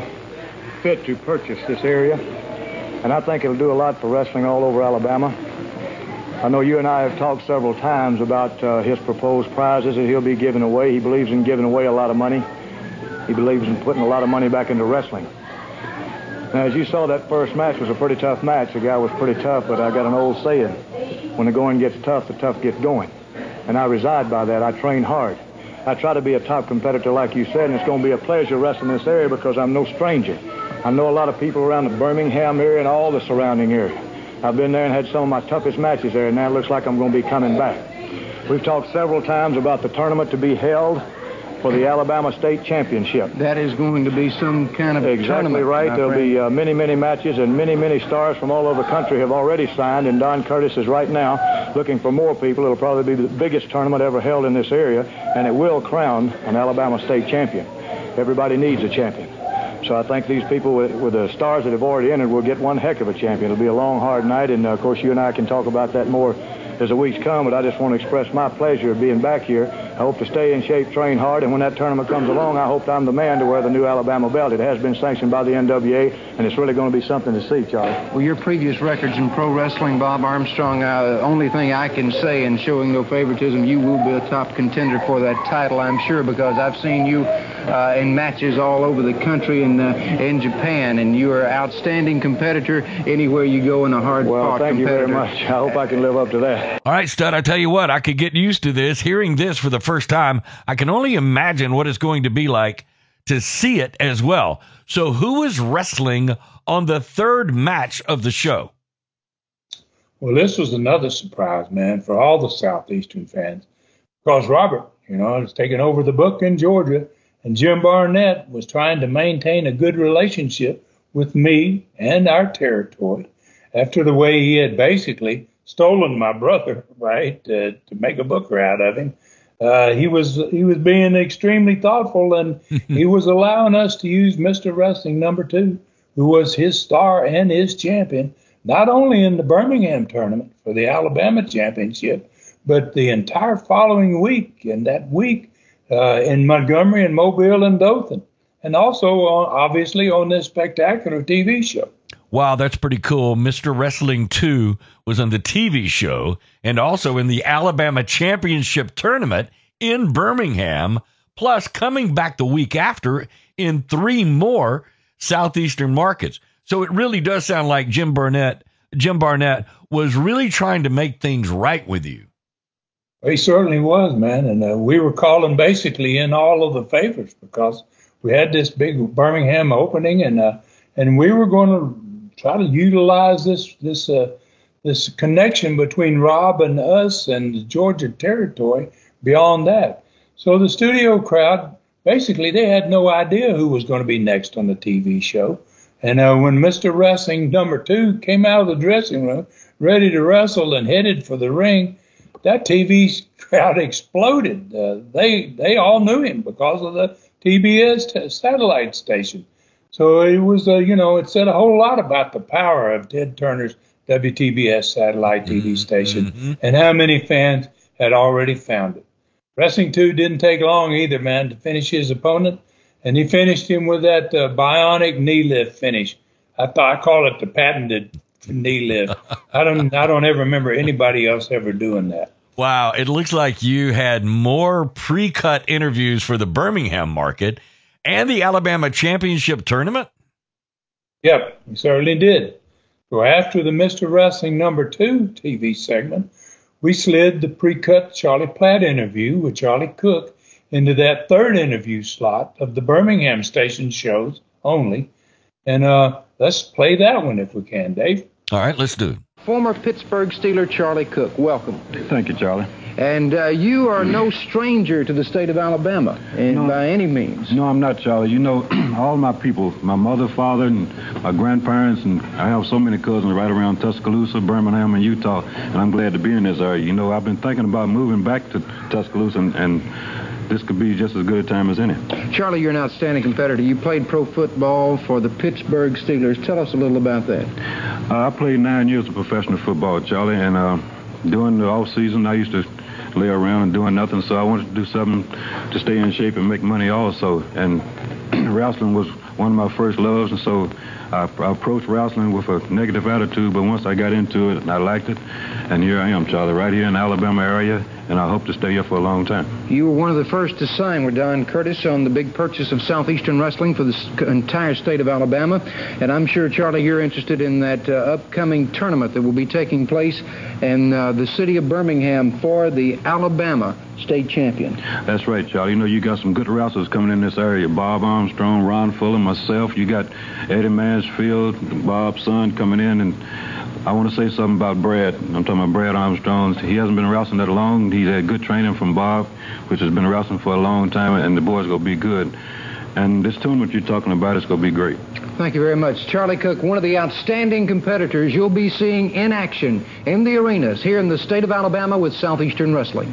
Speaker 7: fit to purchase this area, and I think it'll do a lot for wrestling all over Alabama. I know you and I have talked several times about uh, his proposed prizes that he'll be giving away. He believes in giving away a lot of money. He believes in putting a lot of money back into wrestling. Now, as you saw, that first match was a pretty tough match. The guy was pretty tough, but I got an old saying, when the going gets tough, the tough get going. And I reside by that. I train hard. I try to be a top competitor, like you said, and it's going to be a pleasure wrestling this area because I'm no stranger I know a lot of people around the Birmingham area and all the surrounding area. I've been there and had some of my toughest matches there, and now it looks like I'm going to be coming back. We've talked several times about the tournament to be held for the Alabama State Championship.
Speaker 6: That is going to be some kind of
Speaker 7: exactly
Speaker 6: tournament.
Speaker 7: Right. There'll
Speaker 6: friend.
Speaker 7: be uh, many, many matches, and many, many stars from all over the country have already signed, and Don Curtis is right now looking for more people. It'll probably be the biggest tournament ever held in this area, and it will crown an Alabama State champion. Everybody needs a champion. So I think these people with, with the stars that have already entered will get one heck of a champion. It'll be a long, hard night, and, uh, of course, you and I can talk about that more as the weeks come, but I just want to express my pleasure of being back here. I hope to stay in shape, train hard, and when that tournament comes along, I hope I'm the man to wear the new Alabama belt. It has been sanctioned by the N W A, and it's really going to be something to see, Charlie.
Speaker 6: Well, your previous records in pro wrestling, Bob Armstrong, uh, only thing I can say, in showing no favoritism, you will be a top contender for that title, I'm sure, because I've seen you uh, in matches all over the country and uh, in Japan, and you are an outstanding competitor anywhere you go in a hard-fought
Speaker 7: Well, thank
Speaker 6: competitor.
Speaker 7: you very much. I hope I can live up to that.
Speaker 1: All right, Stud, I tell you what, I could get used to this. Hearing this for the first time, I can only imagine what it's going to be like to see it as well. So who is wrestling on the third match of the show?
Speaker 3: Well, this was another surprise, man, for all the Southeastern fans. Because Robert, you know, was taking over the book in Georgia, and Jim Barnett was trying to maintain a good relationship with me and our territory after the way he had basically stolen my brother, right, uh, to make a booker out of him. Uh, he was he was being extremely thoughtful, and he was allowing us to use Mister Wrestling number two, who was his star and his champion, not only in the Birmingham tournament for the Alabama championship, but the entire following week, and that week uh, in Montgomery and Mobile and Dothan, and also, uh, obviously, on this spectacular T V show.
Speaker 1: Wow, that's pretty cool. Mister Wrestling two was on the T V show and also in the Alabama Championship Tournament in Birmingham, plus coming back the week after in three more Southeastern markets. So it really does sound like Jim Barnett, Jim Barnett was really trying to make things right with you.
Speaker 3: He certainly was, man. And uh, we were calling basically in all of the favors because we had this big Birmingham opening, and uh, and we were going to try to utilize this this uh, this connection between Rob and us and the Georgia territory beyond that. So the studio crowd, basically, they had no idea who was going to be next on the T V show. And uh, when Mister Wrestling number two came out of the dressing room, ready to wrestle and headed for the ring, that T V crowd exploded. Uh, they they all knew him because of the T B S t- satellite station. So it was, uh, you know, it said a whole lot about the power of Ted Turner's W T B S satellite T V station mm-hmm. and how many fans had already found it. Wrestling two didn't take long either, man, to finish his opponent, and he finished him with that uh, bionic knee lift finish. I thought I call it the patented knee lift. I don't, I don't ever remember anybody else ever doing that.
Speaker 1: Wow, it looks like you had more pre-cut interviews for the Birmingham market and the Alabama Championship Tournament?
Speaker 3: Yep, we certainly did. So after the Mister Wrestling number two T V segment, we slid the pre-cut Charlie Platt interview with Charlie Cook into that third interview slot of the Birmingham station shows only. And uh, let's play that one if we can, Dave.
Speaker 1: All right, let's do it.
Speaker 6: Former Pittsburgh Steeler Charlie Cook, welcome.
Speaker 7: Thank you, Charlie.
Speaker 6: And uh, you are no stranger to the state of Alabama, and
Speaker 8: no,
Speaker 6: by any means.
Speaker 8: No, I'm not, Charlie. You know, all my people, my mother, father, and my grandparents, and I have so many cousins right around Tuscaloosa, Birmingham, and Utah, and I'm glad to be in this area. You know, I've been thinking about moving back to Tuscaloosa, and, and this could be just as good a time as any.
Speaker 6: Charlie, you're an outstanding competitor. You played pro football for the Pittsburgh Steelers. Tell us a little about that.
Speaker 8: Uh, I played nine years of professional football, Charlie, and uh, during the off season, I used to lay around and doing nothing, so I wanted to do something to stay in shape and make money also. And wrestling was one of my first loves, and so I, I approached wrestling with a negative attitude, but once I got into it, I liked it. And here I am, Charlie, right here in the Alabama area, and I hope to stay here for a long time.
Speaker 6: You were one of the first to sign with Don Curtis on the big purchase of Southeastern Wrestling for the entire state of Alabama, and I'm sure, Charlie, you're interested in that uh, upcoming tournament that will be taking place in uh, the city of Birmingham for the Alabama state champion.
Speaker 8: That's right, Charlie. You know, you got some good wrestlers coming in this area. Bob Armstrong, Ron Fuller, myself. You got Eddie Mansfield, Bob's son coming in. And I want to say something about Brad. I'm talking about Brad Armstrong. He hasn't been wrestling that long. He's had good training from Bob, which has been wrestling for a long time, and the boy's going to be good. And this tournament you're talking about is going to be great.
Speaker 6: Thank you very much. Charlie Cook, one of the outstanding competitors you'll be seeing in action in the arenas here in the state of Alabama with Southeastern Wrestling.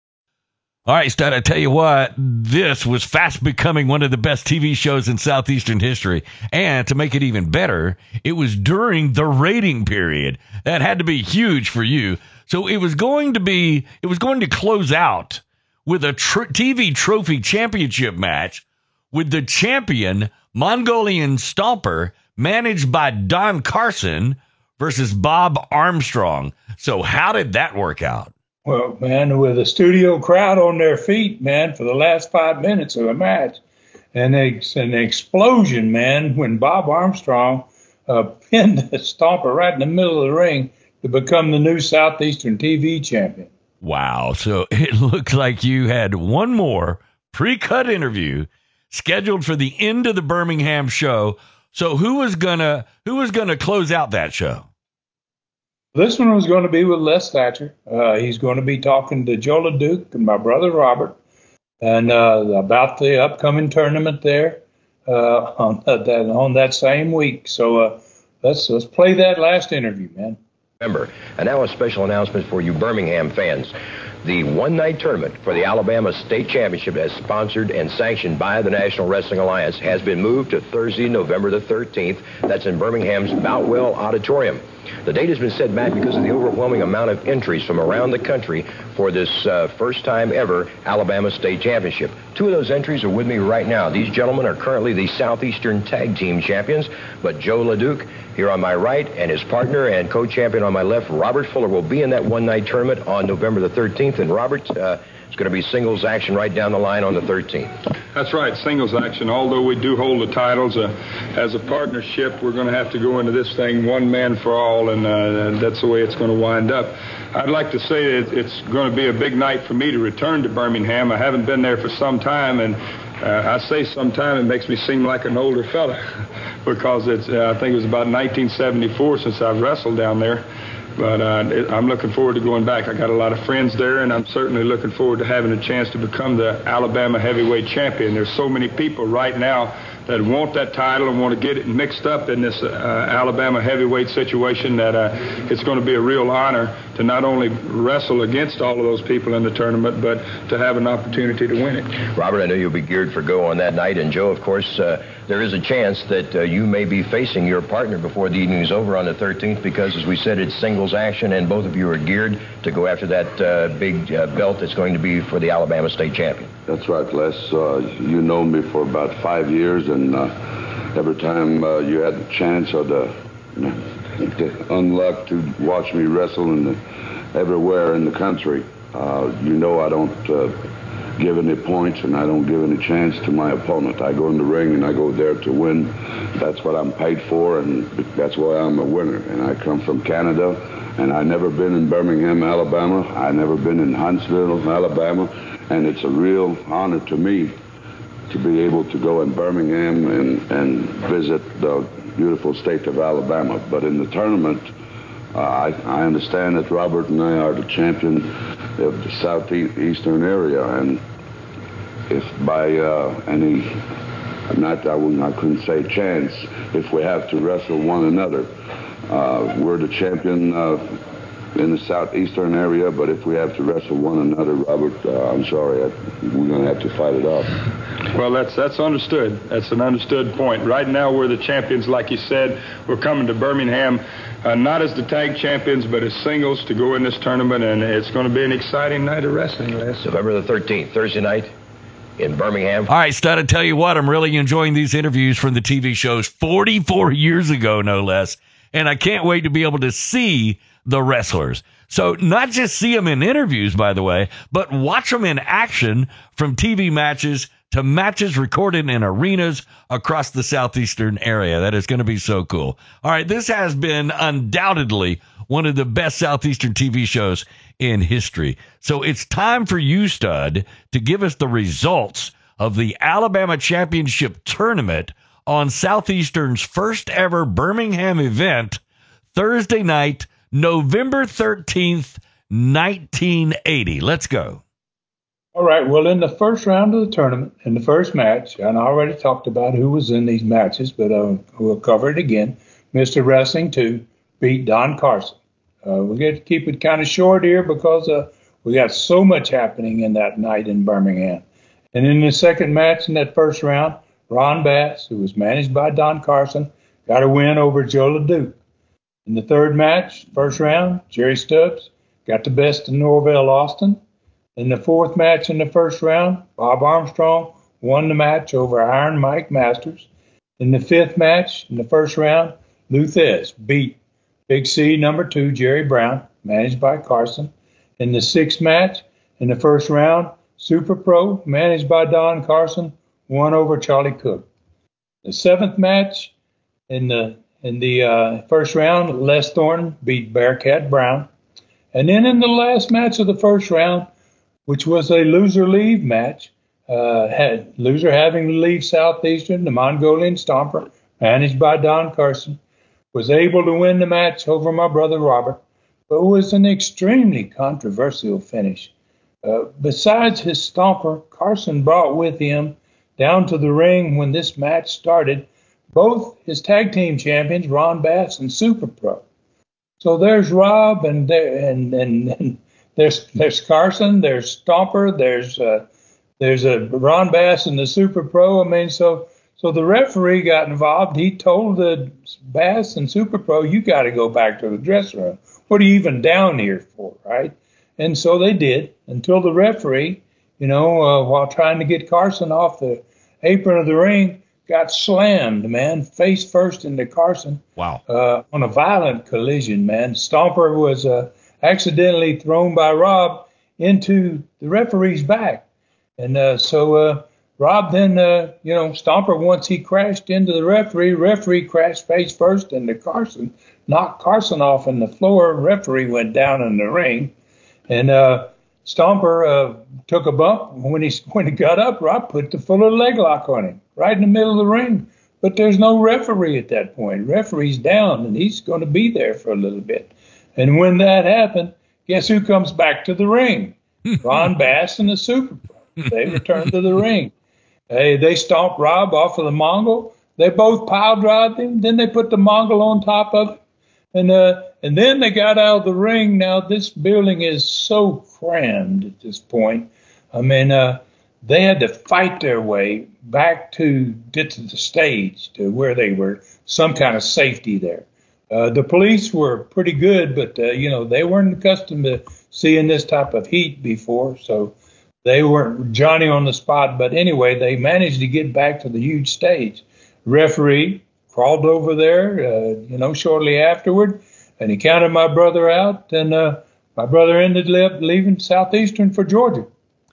Speaker 1: All right, Stud, I tell you what, this was fast becoming one of the best T V shows in Southeastern history. And to make it even better, it was during the rating period. That had to be huge for you. So it was going to be, it was going to close out with a tr- T V Trophy Championship match with the champion Mongolian Stomper, managed by Don Carson, versus Bob Armstrong. So how did that work out?
Speaker 3: Well, man, with a studio crowd on their feet, man, for the last five minutes of the match, and it's an explosion, man, when Bob Armstrong uh, pinned the Stomper right in the middle of the ring to become the new Southeastern T V champion.
Speaker 1: Wow. So it looks like you had one more pre-cut interview scheduled for the end of the Birmingham show. So who was gonna who was gonna close out that show?
Speaker 3: This one was going to be with Les Thatcher. Uh, he's going to be talking to Joe LeDuc and my brother Robert, and uh, about the upcoming tournament there uh, on that on that same week. So uh, let's let's play that last interview, man.
Speaker 4: Remember, and now a special announcement for you Birmingham fans. The one-night tournament for the Alabama State Championship, as sponsored and sanctioned by the National Wrestling Alliance, has been moved to Thursday, November the thirteenth. That's in Birmingham's Boutwell Auditorium. The date has been set back because of the overwhelming amount of entries from around the country for this uh, first time ever Alabama State Championship. Two of those entries are with me right now. These gentlemen are currently the Southeastern Tag Team Champions, but Joe LeDuc here on my right and his partner and co-champion on my left, Robert Fuller, will be in that one-night tournament on November the thirteenth. And Robert, uh, it's going to be singles action right down the line on the thirteenth.
Speaker 9: That's right, singles action. Although we do hold the titles, uh, as a partnership, we're going to have to go into this thing one man for all, and uh, that's the way it's going to wind up. I'd like to say that it's going to be a big night for me to return to Birmingham. I haven't been there for some time, and uh, I say sometime it makes me seem like an older fella because it's uh, I think it was about nineteen seventy-four since I've wrestled down there. But uh, it, I'm looking forward to going back. I got a lot of friends there, and I'm certainly looking forward to having a chance to become the Alabama heavyweight champion. There's so many people right now that want that title and want to get it mixed up in this uh, Alabama heavyweight situation that uh, it's going to be a real honor to not only wrestle against all of those people in the tournament, but to have an opportunity to win it.
Speaker 4: Robert, I know you'll be geared for go on that night. And Joe, of course, uh, there is a chance that uh, you may be facing your partner before the evening is over on the thirteenth because, as we said, it's singles action, and both of you are geared to go after that uh, big uh, belt that's going to be for the Alabama State champion.
Speaker 10: That's right, Les. Uh, you know me for about five years, and uh, every time uh, you had the chance or the, the unluck to watch me wrestle in the, everywhere in the country, uh, you know I don't uh, give any points and I don't give any chance to my opponent. I go in the ring and I go there to win. That's what I'm paid for, and that's why I'm a winner. And I come from Canada, and I never been in Birmingham, Alabama. I never been in Huntsville, Alabama. And it's a real honor to me to be able to go in Birmingham and, and visit the beautiful state of Alabama. But in the tournament, uh, I, I understand that Robert and I are the champion of the southeastern area. And if by uh, any, not I, wouldn't, I couldn't say chance, if we have to wrestle one another, uh, we're the champion uh, in the southeastern area, but if we have to wrestle one another, Robert, uh, I'm sorry, I, we're going to have to fight it out.
Speaker 9: Well, that's that's understood. That's an understood point. Right now, we're the champions, like you said. We're coming to Birmingham, uh, not as the tag champions, but as singles to go in this tournament, and it's going to be an exciting night of wrestling, Les.
Speaker 4: November the thirteenth, Thursday night in Birmingham.
Speaker 1: All right, Stud, I tell you what, I'm really enjoying these interviews from the T V shows forty-four years ago, no less, and I can't wait to be able to see the wrestlers. So not just see them in interviews, by the way, but watch them in action from T V matches to matches recorded in arenas across the southeastern area. That is going to be so cool. All right, this has been undoubtedly one of the best southeastern T V shows in history. So it's time for you, Stud, to give us the results of the Alabama Championship Tournament on Southeastern's first ever Birmingham event, Thursday night, November thirteenth, nineteen eighty. Let's go.
Speaker 3: All right. Well, in the first round of the tournament, in the first match, and I already talked about who was in these matches, but uh, we'll cover it again. Mister Wrestling two beat Don Carson. Uh, we get to keep it kind of short here because uh, we got so much happening in that night in Birmingham. And in the second match in that first round, Ron Bass, who was managed by Don Carson, got a win over Joe LeDuc. In the third match, first round, Jerry Stubbs got the best of Norvell Austin. In the fourth match in the first round, Bob Armstrong won the match over Iron Mike Masters. In the fifth match in the first round, Lou Thez beat Big C number two, Jerry Brown, managed by Carson. In the sixth match in the first round, Super Pro, managed by Don Carson, won over Charlie Cook. The seventh match in the in the uh, first round, Les Thornton beat Bearcat Brown. And then in the last match of the first round, which was a loser leave match, uh, had loser having to leave Southeastern, the Mongolian Stomper, managed by Don Carson, was able to win the match over my brother Robert, but it was an extremely controversial finish. Uh, besides his Stomper, Carson brought with him down to the ring when this match started both his tag team champions, Ron Bass and Super Pro. So there's Rob, and there, and, and, and there's there's Carson, there's Stomper, there's uh, there's a Ron Bass and the Super Pro. I mean, so so the referee got involved. He told the Bass and Super Pro, "You got to go back to the dressing room. What are you even down here for, right?" And so they did until the referee, you know, uh, while trying to get Carson off the apron of the ring, got slammed, man, face first into Carson.
Speaker 1: Wow.
Speaker 3: Uh, on a violent collision, man. Stomper was uh, accidentally thrown by Rob into the referee's back. And uh, so uh, Rob then, uh, you know, Stomper, once he crashed into the referee, referee crashed face first into Carson, knocked Carson off on the floor. Referee went down in the ring. And uh, Stomper uh, took a bump. When he when he got up, Rob put the Fuller leg lock on him right in the middle of the ring. But there's no referee at that point. Referee's down, and he's going to be there for a little bit. And when that happened, guess who comes back to the ring? Ron Bass and the Super Pro. They returned to the ring. Hey, they stomped Rob off of the Mongol. They both pile drived him. Then they put the Mongol on top of it. And uh, and then they got out of the ring. Now, this building is so crammed at this point. I mean, uh, they had to fight their way back to get to the stage to where they were some kind of safety there. Uh, the police were pretty good, but, uh, you know, they weren't accustomed to seeing this type of heat before. So they weren't Johnny on the spot. But anyway, they managed to get back to the huge stage. Referee crawled over there, uh, you know, shortly afterward, and he counted my brother out, and uh, my brother ended up leaving Southeastern for Georgia.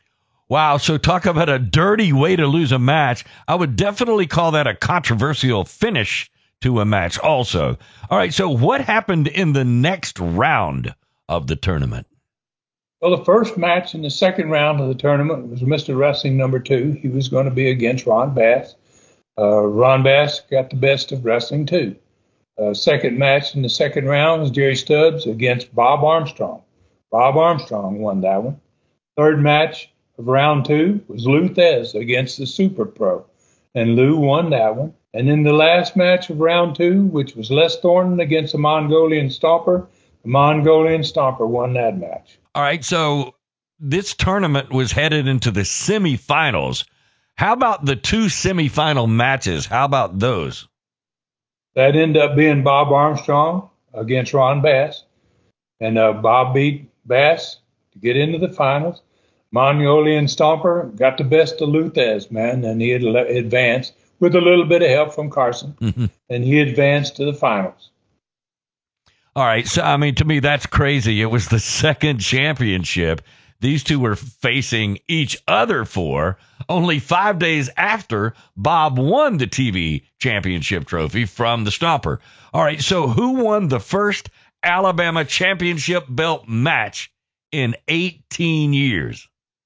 Speaker 1: Wow, so talk about a dirty way to lose a match. I would definitely call that a controversial finish to a match also. All right, so what happened in the next round of the tournament?
Speaker 3: Well, the first match in the second round of the tournament was Mister Wrestling number two. He was going to be against Ron Bass. Uh, Ron Bass got the best of Wrestling two. Uh, second match in the second round was Jerry Stubbs against Bob Armstrong. Bob Armstrong won that one. Third match of round two was Lou Thez against the Super Pro, and Lou won that one. And in the last match of round two, which was Les Thornton against the Mongolian Stomper, the Mongolian Stomper won that match.
Speaker 1: All right, so this tournament was headed into the semifinals. How about the two semifinal matches? How about those?
Speaker 3: That ended up being Bob Armstrong against Ron Bass. And uh, Bob beat Bass to get into the finals. Mongolian Stomper got the best of Lou Thez, man, and he had advanced with a little bit of help from Carson. Mm-hmm. And he advanced to the finals.
Speaker 1: All right, so, I mean, to me, that's crazy. It was the second championship these two were facing each other for only five days after Bob won the T V championship trophy from the Stomper. All right, so who won the first Alabama championship belt match in eighteen years.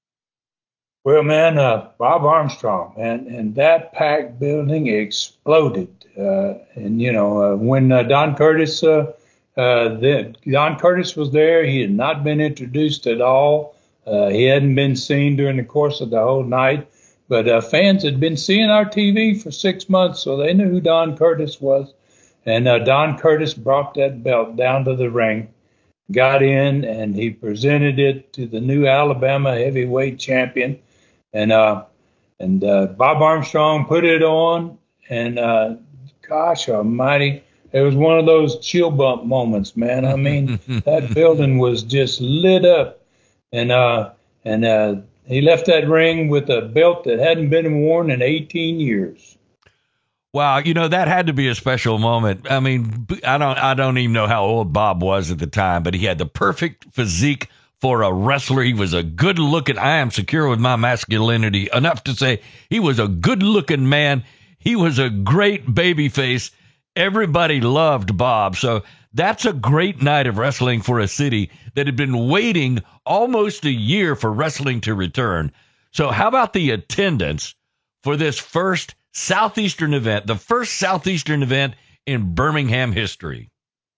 Speaker 3: Well, man, uh, Bob Armstrong, and, and that packed building exploded. Uh, and, you know, uh, when uh, Don Curtis, uh, uh, the, Don Curtis was there, he had not been introduced at all. Uh, he hadn't been seen during the course of the whole night. But uh, fans had been seeing our T V for six months, so they knew who Don Curtis was. And uh, Don Curtis brought that belt down to the ring, got in, and he presented it to the new Alabama heavyweight champion. And uh, and uh, Bob Armstrong put it on, and uh, gosh almighty, it was one of those chill bump moments, man. I mean, that building was just lit up, and uh, and uh, he left that ring with a belt that hadn't been worn in eighteen years.
Speaker 1: Wow, you know, that had to be a special moment. I mean, I don't I don't even know how old Bob was at the time, but he had the perfect physique for a wrestler. He was a good-looking, I am secure with my masculinity, enough to say he was a good-looking man. He was a great baby face. Everybody loved Bob. So that's a great night of wrestling for a city that had been waiting almost a year for wrestling to return. So how about the attendance for this first Southeastern event, the first Southeastern event in Birmingham history?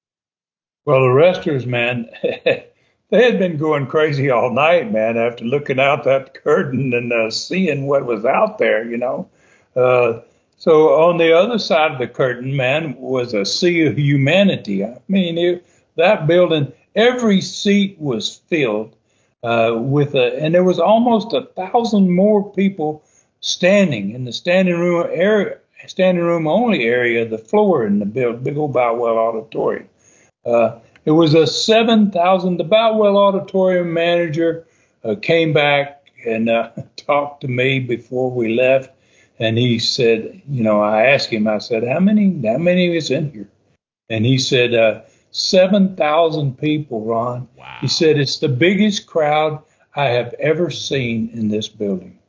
Speaker 3: Well, the wrestlers, man, they had been going crazy all night, man, after looking out that curtain and uh, seeing what was out there, you know. Uh, so on the other side of the curtain, man, was a sea of humanity. I mean, it, that building, every seat was filled uh, with a, and there was almost a thousand more people standing in the standing room area, standing room only area, the floor in the big, big old Boutwell Auditorium. Uh, it was a seven thousand, the Boutwell Auditorium manager uh, came back and uh, talked to me before we left. And he said, you know, I asked him, I said, how many, how many is in here? And he said, uh, seven thousand people, Ron. Wow. He said, it's the biggest crowd I have ever seen in this building.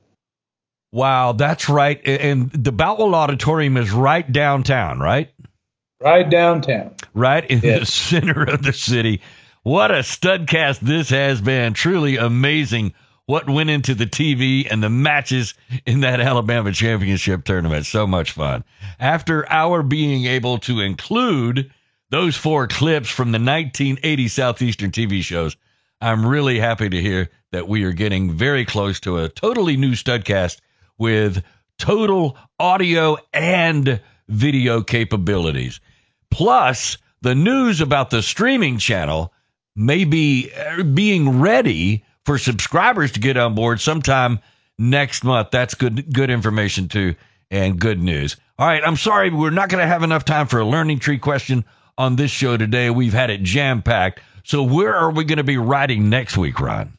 Speaker 1: Wow, that's right. And the Boutwell Auditorium is right downtown, right?
Speaker 3: Right downtown.
Speaker 1: Right in
Speaker 3: yes.
Speaker 1: the center of the city. What a studcast this has been. Truly amazing what went into the T V and the matches in that Alabama championship tournament. So much fun. After our being able to include those four clips from the nineteen eighty Southeastern T V shows, I'm really happy to hear that we are getting very close to a totally new studcast with total audio and video capabilities. Plus, the news about the streaming channel may be being ready for subscribers to get on board sometime next month. That's good good information, too, and good news. All right, I'm sorry, we're not going to have enough time for a learning tree question on this show today. We've had it jam-packed. So where are we going to be riding next week, Ron?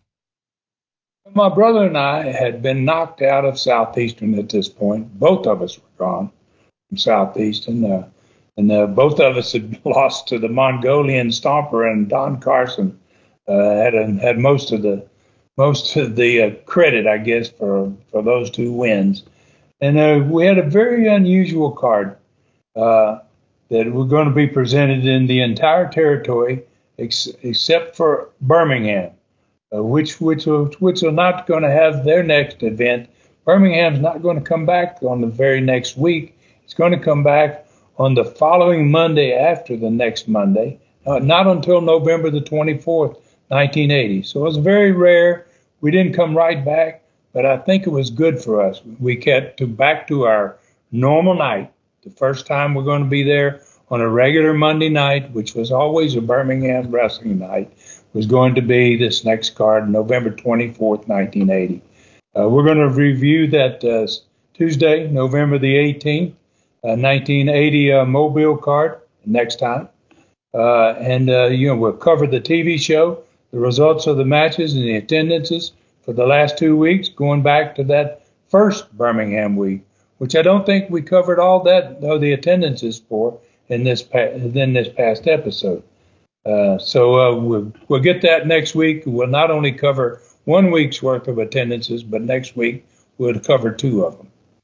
Speaker 3: My brother and I had been knocked out of Southeastern at this point. Both of us were gone from Southeastern. Uh, and uh, both of us had lost to the Mongolian Stomper, and Don Carson uh, had uh, had most of the most of the uh, credit, I guess, for, for those two wins. And uh, we had a very unusual card uh, that were going to be presented in the entire territory ex- except for Birmingham. Uh, which which which are not going to have their next event. Birmingham's not going to come back on the very next week. It's going to come back on the following Monday after the next Monday, uh, not until November the twenty-fourth, nineteen eighty. So it was very rare. We didn't come right back, but I think it was good for us. We kept to back to our normal night. The first time we're going to be there on a regular Monday night, which was always a Birmingham wrestling night, was going to be this next card, November twenty-fourth, nineteen eighty. Uh, we're going to review that uh, Tuesday, November the eighteenth, uh, nineteen eighty uh, Mobile card next time. Uh, and, uh, you know, we'll cover the T V show, the results of the matches and the attendances for the last two weeks, going back to that first Birmingham week, which I don't think we covered all that, though, the attendances for in this, pa- in this past episode. Uh, so uh, we'll, we'll get that next week. We'll not only cover one week's worth of attendances, but next week we'll cover two of them.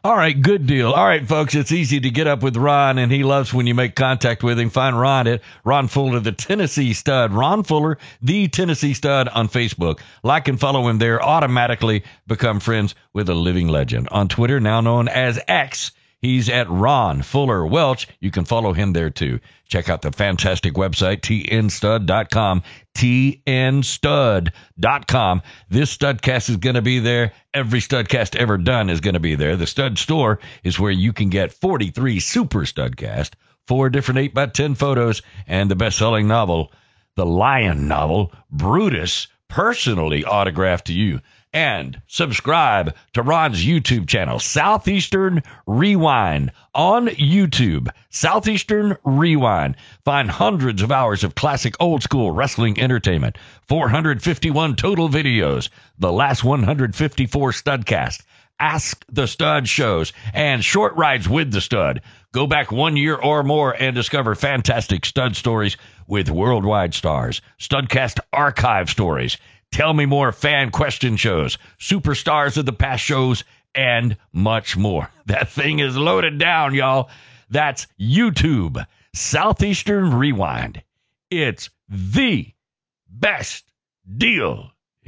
Speaker 1: All right, good deal. All right, folks, it's easy to get up with Ron, and he loves when you make contact with him. Find Ron at Ron Fuller, the Tennessee Stud. Ron Fuller, the Tennessee Stud on Facebook. Like and follow him there. Automatically become friends with a living legend. On Twitter, now known as X, he's at Ron Fuller Welch. You can follow him there, too. Check out the fantastic website, T N stud dot com, T N stud dot com. This Studcast is going to be there. Every Studcast ever done is going to be there. The Stud Store is where you can get forty-three Super Studcast, four different eight by ten photos, and the best-selling novel, the Lion novel, Brutus, personally autographed to you. And subscribe to Ron's YouTube channel, Southeastern Rewind, on YouTube. Southeastern Rewind. Find hundreds of hours of classic old-school wrestling entertainment, four hundred fifty-one total videos, the last one hundred fifty-four Studcast, Ask the Stud shows, and short rides with the Stud. Go back one year or more and discover fantastic Stud stories with worldwide stars, Studcast archive stories, Tell Me More fan question shows, superstars of the past shows, and much more. That thing is loaded down, y'all. That's YouTube, Southeastern Rewind. It's the best deal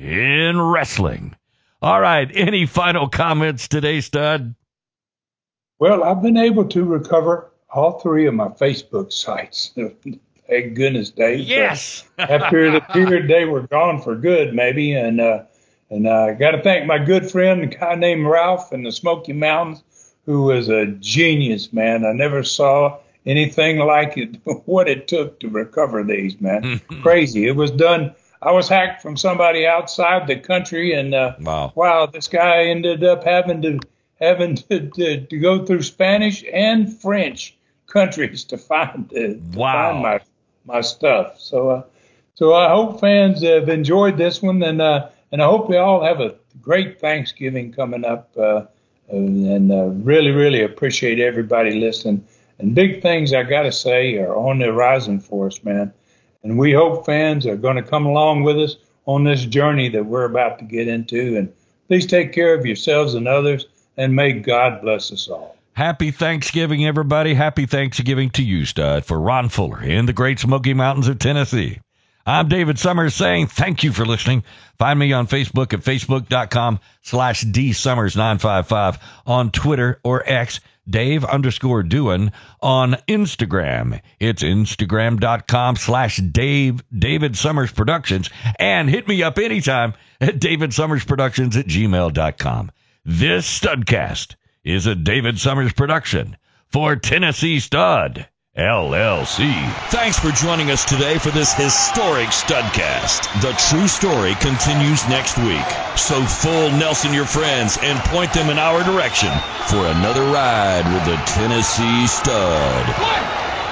Speaker 1: in wrestling. All right, any final comments today, Stud?
Speaker 3: Well, I've been able to recover all three of my Facebook sites. Thank goodness, Dave.
Speaker 1: Yes.
Speaker 3: After it appeared they were gone for good, maybe. And uh, and I uh, got to thank my good friend, a guy named Ralph in the Smoky Mountains, who was a genius, man. I never saw anything like it, what it took to recover these, man. Crazy. It was done. I was hacked from somebody outside the country, and uh,
Speaker 1: wow.
Speaker 3: wow, this guy ended up having to having to, to, to go through Spanish and French countries to find to, to
Speaker 1: wow.
Speaker 3: find my my stuff. So, uh, so I hope fans have enjoyed this one, and uh, and I hope they all have a great Thanksgiving coming up, uh, and uh, really, really appreciate everybody listening. And big things I got to say are on the horizon for us, man. And we hope fans are going to come along with us on this journey that we're about to get into. And please take care of yourselves and others, and may God bless us all.
Speaker 1: Happy Thanksgiving, everybody. Happy Thanksgiving to you, Stud, for Ron Fuller in the Great Smoky Mountains of Tennessee. I'm David Summers saying thank you for listening. Find me on Facebook at facebook.com slash dsummers955, on Twitter or X, Dave underscore doing, on Instagram. It's instagram.com slash Dave, David Summers Productions, and hit me up anytime at davidsummersproductions at gmail.com. This Studcast is a David Summers production for Tennessee Stud, L L C.
Speaker 11: Thanks for joining us today for this historic Studcast. The true story continues next week. So full Nelson your friends and point them in our direction for another ride with the Tennessee Stud.
Speaker 2: One,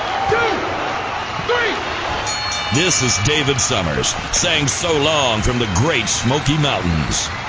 Speaker 2: two, three.
Speaker 11: This is David Summers saying so long from the Great Smoky Mountains.